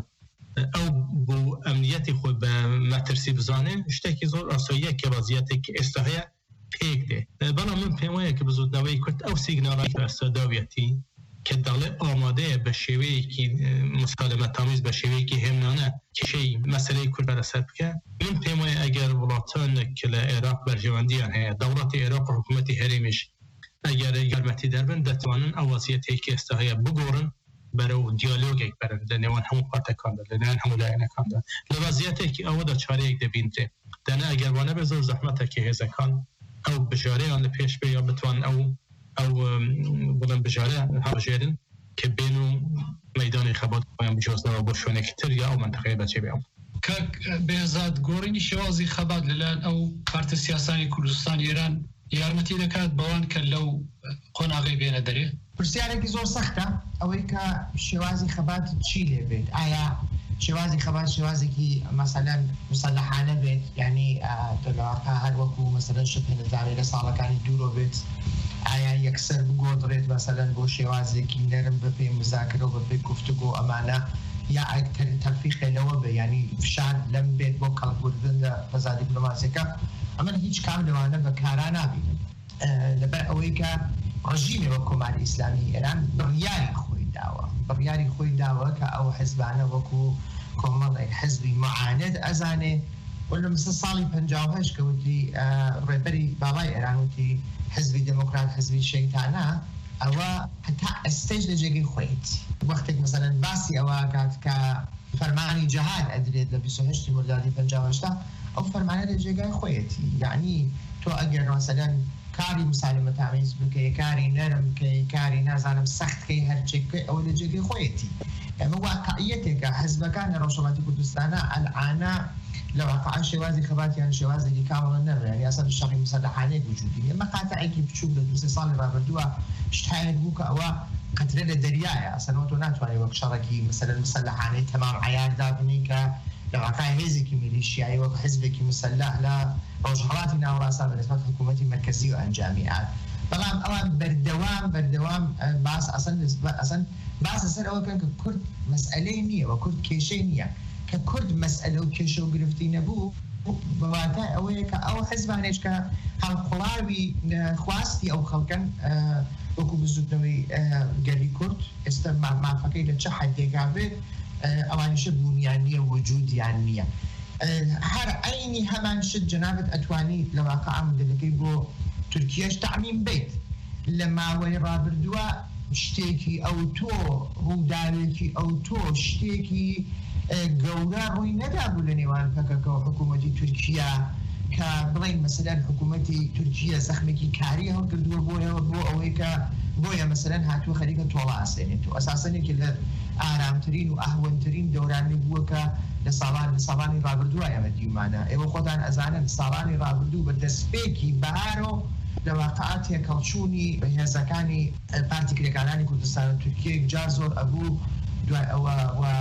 بو امنیتی خود به مترسی بزانه اشتاکی زور آساییه که وضعیتی که استحیه پیک ده بلا من پیمایه که بزود نوی کرد او سیگنالی که استاداویتی که داله آماده به شیوهی که مسالمت تامیز به شیوهی که همنانه که شی مسئله کرد برسد بکن من پیمایه اگر ولاتان که لعراق برجواندیان هست دولت عراق و حکومتی هریمش اگر گرمتی دربن دتوانن او وضعیتی که استحیه بگورن برای دیالوگی برن لنوان همون پارتکان داد لنوان همون لاینکان داد لوازیتی که او دا چاره یک دبینته دنه اگر وانه بزرگ زحمت که هزکان او بجاره آن پیش بیا بتوان او بلن بجاره هم بجارن که بینو میدان خبات بایم بجوز نوا بشونه کتر یا او منطقه بچه بیام که بهزاد گورینی شوازی خبات للان او پارت سیاسانی کردستان ایران یارمەتی دەکات بەوان کە لەو قۆناغی بێنە دەرێ پرسیارێکی زۆر سەختە ئەوەی کە شێوازی خەبات چی لێ بێت ئایا شێوازی خەبات شێوازێکی مەسەلەن مسەلحانە بێت یعنی دەگەڵاقا هەر وەکو مەسەلەن شبه نەزانێ لە ساڵەکانی دوورۆ بێت ئایا یەکسەر بگۆدرێت مەسەلەن بۆ شێوازێکی نەرم بەپێی مزاکرە و بەپێی گفتوگۆ ئەمانە یا تەلفیقێنەوە بێ ینی فشار لەم بێت بۆ کەڵبوردن لە فەزا دیپلۆماسیەکە ئەمە هیچ کام لەوانە بەکارا نابێت لەبەر ئەوەی کە ڕژیمێ وە کۆماری ئیسلامی ئێران بڕیاری خۆی داوە کە ئەو حیزبانە وەکو کۆمەڵێک حیزبی معاند ئەزانێ وەلە مثل ساڵی 58 کە وتی ڕێبەری باڵای ئێران وتی حزبی دموکرات حزبی شەیتانە ئەوە هەتا ئەستێژ لە جێگەی خۆیت وەختێک مەسەلەن باسی ئەوە کات کە فەرمانی جەهاد ئەدرێت لە 28 مردادی 58 ئەو فەرمانە لە جێگای خۆیەتی یعنی تۆ ئەگەر مەسەلەن کاری مسالمە تامیز بکەی کاری نەرم بکەی کاری نازانم سەختکەی هەرچێک بکەی ئەوە لە جێگەی خۆیەتی ئەمە واقعیەتێکە حزبەکان لە ڕۆژهەڵاتی کوردستانە ئەلعانە لە واقع شێوازی خەباتیان شێوازێکی کامڵە نەبێ یعنی ئەسەر شەڕی مسەلحانەیەک وجودی ئەمە قاتعێکی بچووک لە 2 ساڵی ڕابردووە شتایەک بوو کە ئەوە قەترە لە دەریایە ئەسەنەوە تۆ ناتوانێت وەک شەڕێکی مەسەلەن مسەلحانەی تەمام عەیار دابنی کە لە واقع هێزێکی میلیشیایی وەک حزبێکی مسەلح لە ڕۆژهەڵاتی ناوەڕاستە بە نسبەت حکوومەتی مرکزی و ئەنجامیات بەڵام ئەوان بەردەوام باس ئەسەن باس لەسەر ئەوە بکەن کە کورد مەسئلەی نییە و کورد کێشەی نییە کە کورد مەسئلە و کێشە و گرفتی نەبوو بەواتە ئەوەیە کە ئەو حیزبانێک کە هەڵقوڵاوی خواستی ئەو خەڵکەن وەکو بزوتنەوەی گەلی کورد ئێستا مافەکەی لە چه حەدێکا بێت ئەوانیشە بوونیان نییە وجودیان نییە هەر عینی هەمان شت جەنابەت ئەتوانی لە واقع مدلەکەی بۆ تورکیەش تعمیم بێت لە ماوەی ڕابردووە شتێکی ئەوتۆ ڕووداوێکی ئەوتۆ شتێکی گەورە ڕووی نەدابوو لە نێوان پەکەکە و حکوومەتی تورکیا کە بڵین مەسەلەن حکوومەتی تورکیە زەخمێکی کاری هەڵکردووە بۆ ئەوەی کە بۆیە مەسەلەن هاتووە خەریکە تۆڵە ئاسێنێت و ئەساسەنێکی لە ئارامترین و ئەهوەنترین دەورانی بووە کە لە ساڵانی ڕابردووە ئێمە دیومانە ئێوە خۆتان ئەزانن ساڵانی ڕابردوو بە دەستپێکی بەهارۆ لە واقعات تێکەڵچوونی هێزەکانی پارتی کرێکارانی کوردستان و تورکیە جار زۆر ئەبوو دوای ئەوە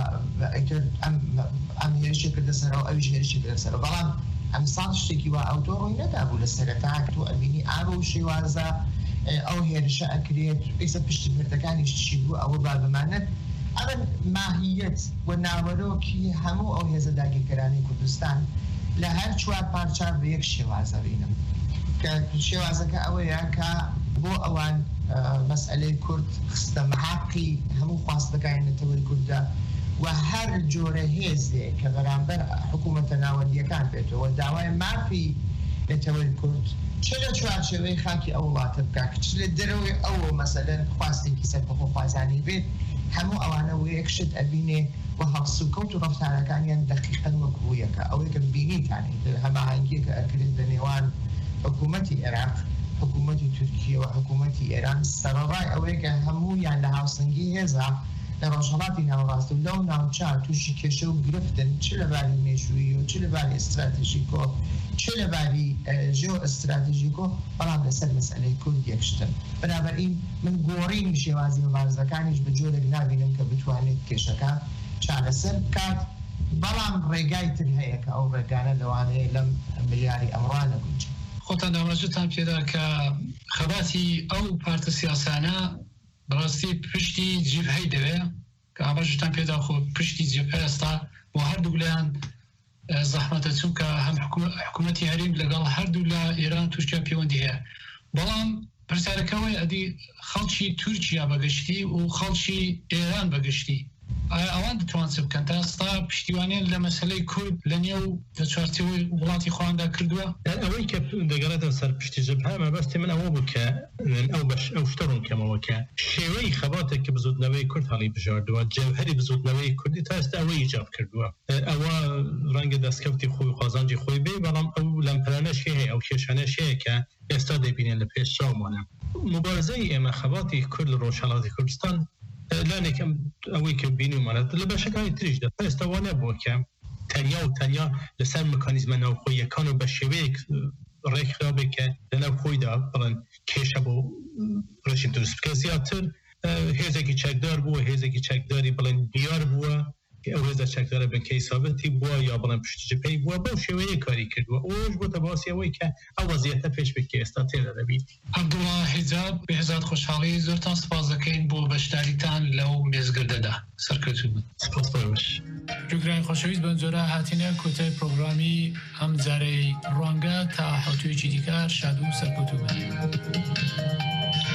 ئەم هێرشی کردە سەرەوە ئەویش هێرشی کردە سەرەوە بەڵام ئەم ساڵ شتێکی وا ئەوتۆ ڕووی نەدابوو لە سەرەتا تۆ ئەبینی ئاوە و شێوازە ئەو هێرشە ئەکرێت ئێستا پشت مردەکانی شتی بوو ئەوە با بمانێت ئەمە ماهیەت و ناوەرۆکی هەموو ئەو هێزە داگیرکەرانی کوردستان لە هەر چوار پارچار بە یەک شێوازە بینم کە شێوازەکە ئەوەیە کە بۆ ئەوان مەسئلەی کورد خستە محاقی هەموو خواستەکانی نەتەوەی کوردە و هەر جۆرە هێزێ کە بەرامبەر حکوومەتە ناوەندیەکان بێتەوە داوای مافی نەتەوەی کورد چ لە چوارچێوەی خاکی ئەو وڵاتە بکات چ لە دەرەوەی ئەوە مەسەلەن خواستێکی سەربەخۆخوازانی بێت هەموو ئەوانە یەکشت ئەبینێ و هەڵسوکەوت و ڕەفتارەکانیان دەقیقەن وەکوویەکە ئەوەی کە بینیتانی هەماهەنگیەکە ئەکرێت لە نێوان حکوومەتی عێراق حکوومەتی تورکیە و حکوومەتی ئێران سەرڕای ئەوەیە کە هەموویان لە هاوسەنگی هێزا لە ڕۆژهەڵاتی ناوەڕاست و لەو ناوچار تووشی کێشە و گرفتن چ لەباری مێژووی و چ لەباری ئستراتژیکۆ چ لەباری ژێۆ ئستراتژیکۆ بەڵام لەسەر مەسئلەی کورد یەکشتن بەنابەرئین من گۆڕینی شێوازی مەبارزەکانیش بە جۆرێک نابینم کە بتوانێت کێشەکە چارەسەر بکات بەڵام ڕێگای تر هەیە کە ئەو ڕێگانە لەوانەیە لەم ملیاری ئەمڕۆ نەگونجێت خۆتان دامەزوتان پێدا کە خەباتی ئەو پارتە سیاسانە بەڕاستی پشتی جیبهەی دەوێت کە ئاماژتان پێدا خۆ پشتی جیبهە ئێستا و هەردوو لایەن زەحمەتە چوو کە هەم حکوومەتی هەریم لەگەڵ هەردوو لە ئێران تورکیا پەیوەندی هەیە بەڵام پرسیارەکەوەی ئەدی خەڵکی تورکیا بەگشتی و خەڵکی ئێران بەگشتی ئەوان دەتوان چ بکەن تا ئێستا پشتیوانیان لە مەسەلەی کورد لە نێو چوارچێوەی وڵاتی خۆیاندا کردووە ئەوەی کە دەگەڕێتە سەر پشتی جبهە مەبەستی من ئەوە بوو کە ئەو شتە ڕوونکەمەوە کە شێوەی خەباتێک کە بزوتنەوەی کورد هەڵی بژاردووە جەوهەری بزوتنەوەی کوردی تا ئێستا ئەوەی ایجاب کردووە ئەوە ڕەنگە دەستکەوتی خۆی خوازانجی خۆی بێ بەڵام ئەو لەمپەرانەش هەیە ئەو کێشانەش هەیە کە ئێستا دەبینێن لە پێشچاومانە مبارزەی ئێمە خەباتی کورد لە ڕۆژهەڵاتی کوردستان لانێکم ئەوەی کە بینیمانێت لە بەشەکانی تریشدا ئێستاوانە بووە کە تەنیا لەسەر مکانیزمە ناوخۆیەکان و بە شێوەیەک ڕێکخراوێک کە لەناو خۆیدا بڵێن کێشە بۆ ڕێژیم دروست بکە زیاتر هێزێکی چەکدار بووە هێزێکی چەکداری بڵێن دیار بووە ئەو هێزە چەکدارە بنکەی سابەتی بووە یا بڵێن پشتجپەی بووە بەو شێوەیە کاری کردووە ئەوش بۆتە باسی ئەوەی کە ئەو وەزیەتە پێش بکە ئێستا تێدا دەبیت. عەبدوڵڵا حیجاب بێهزاد خۆشحاڵی زۆرتان سپاس دەکەین بۆ بەشداریتان لەو مێزگردەدا سەرکەوتوو بن. سپاس بەوەش. گوێگرانی خۆشەویست بەنجۆرە هاتینە کۆتای پرۆگرامی ئەم جارەی ڕوانگە تا حوتوێکی دیکە شاد و سەرکەوتوو بن.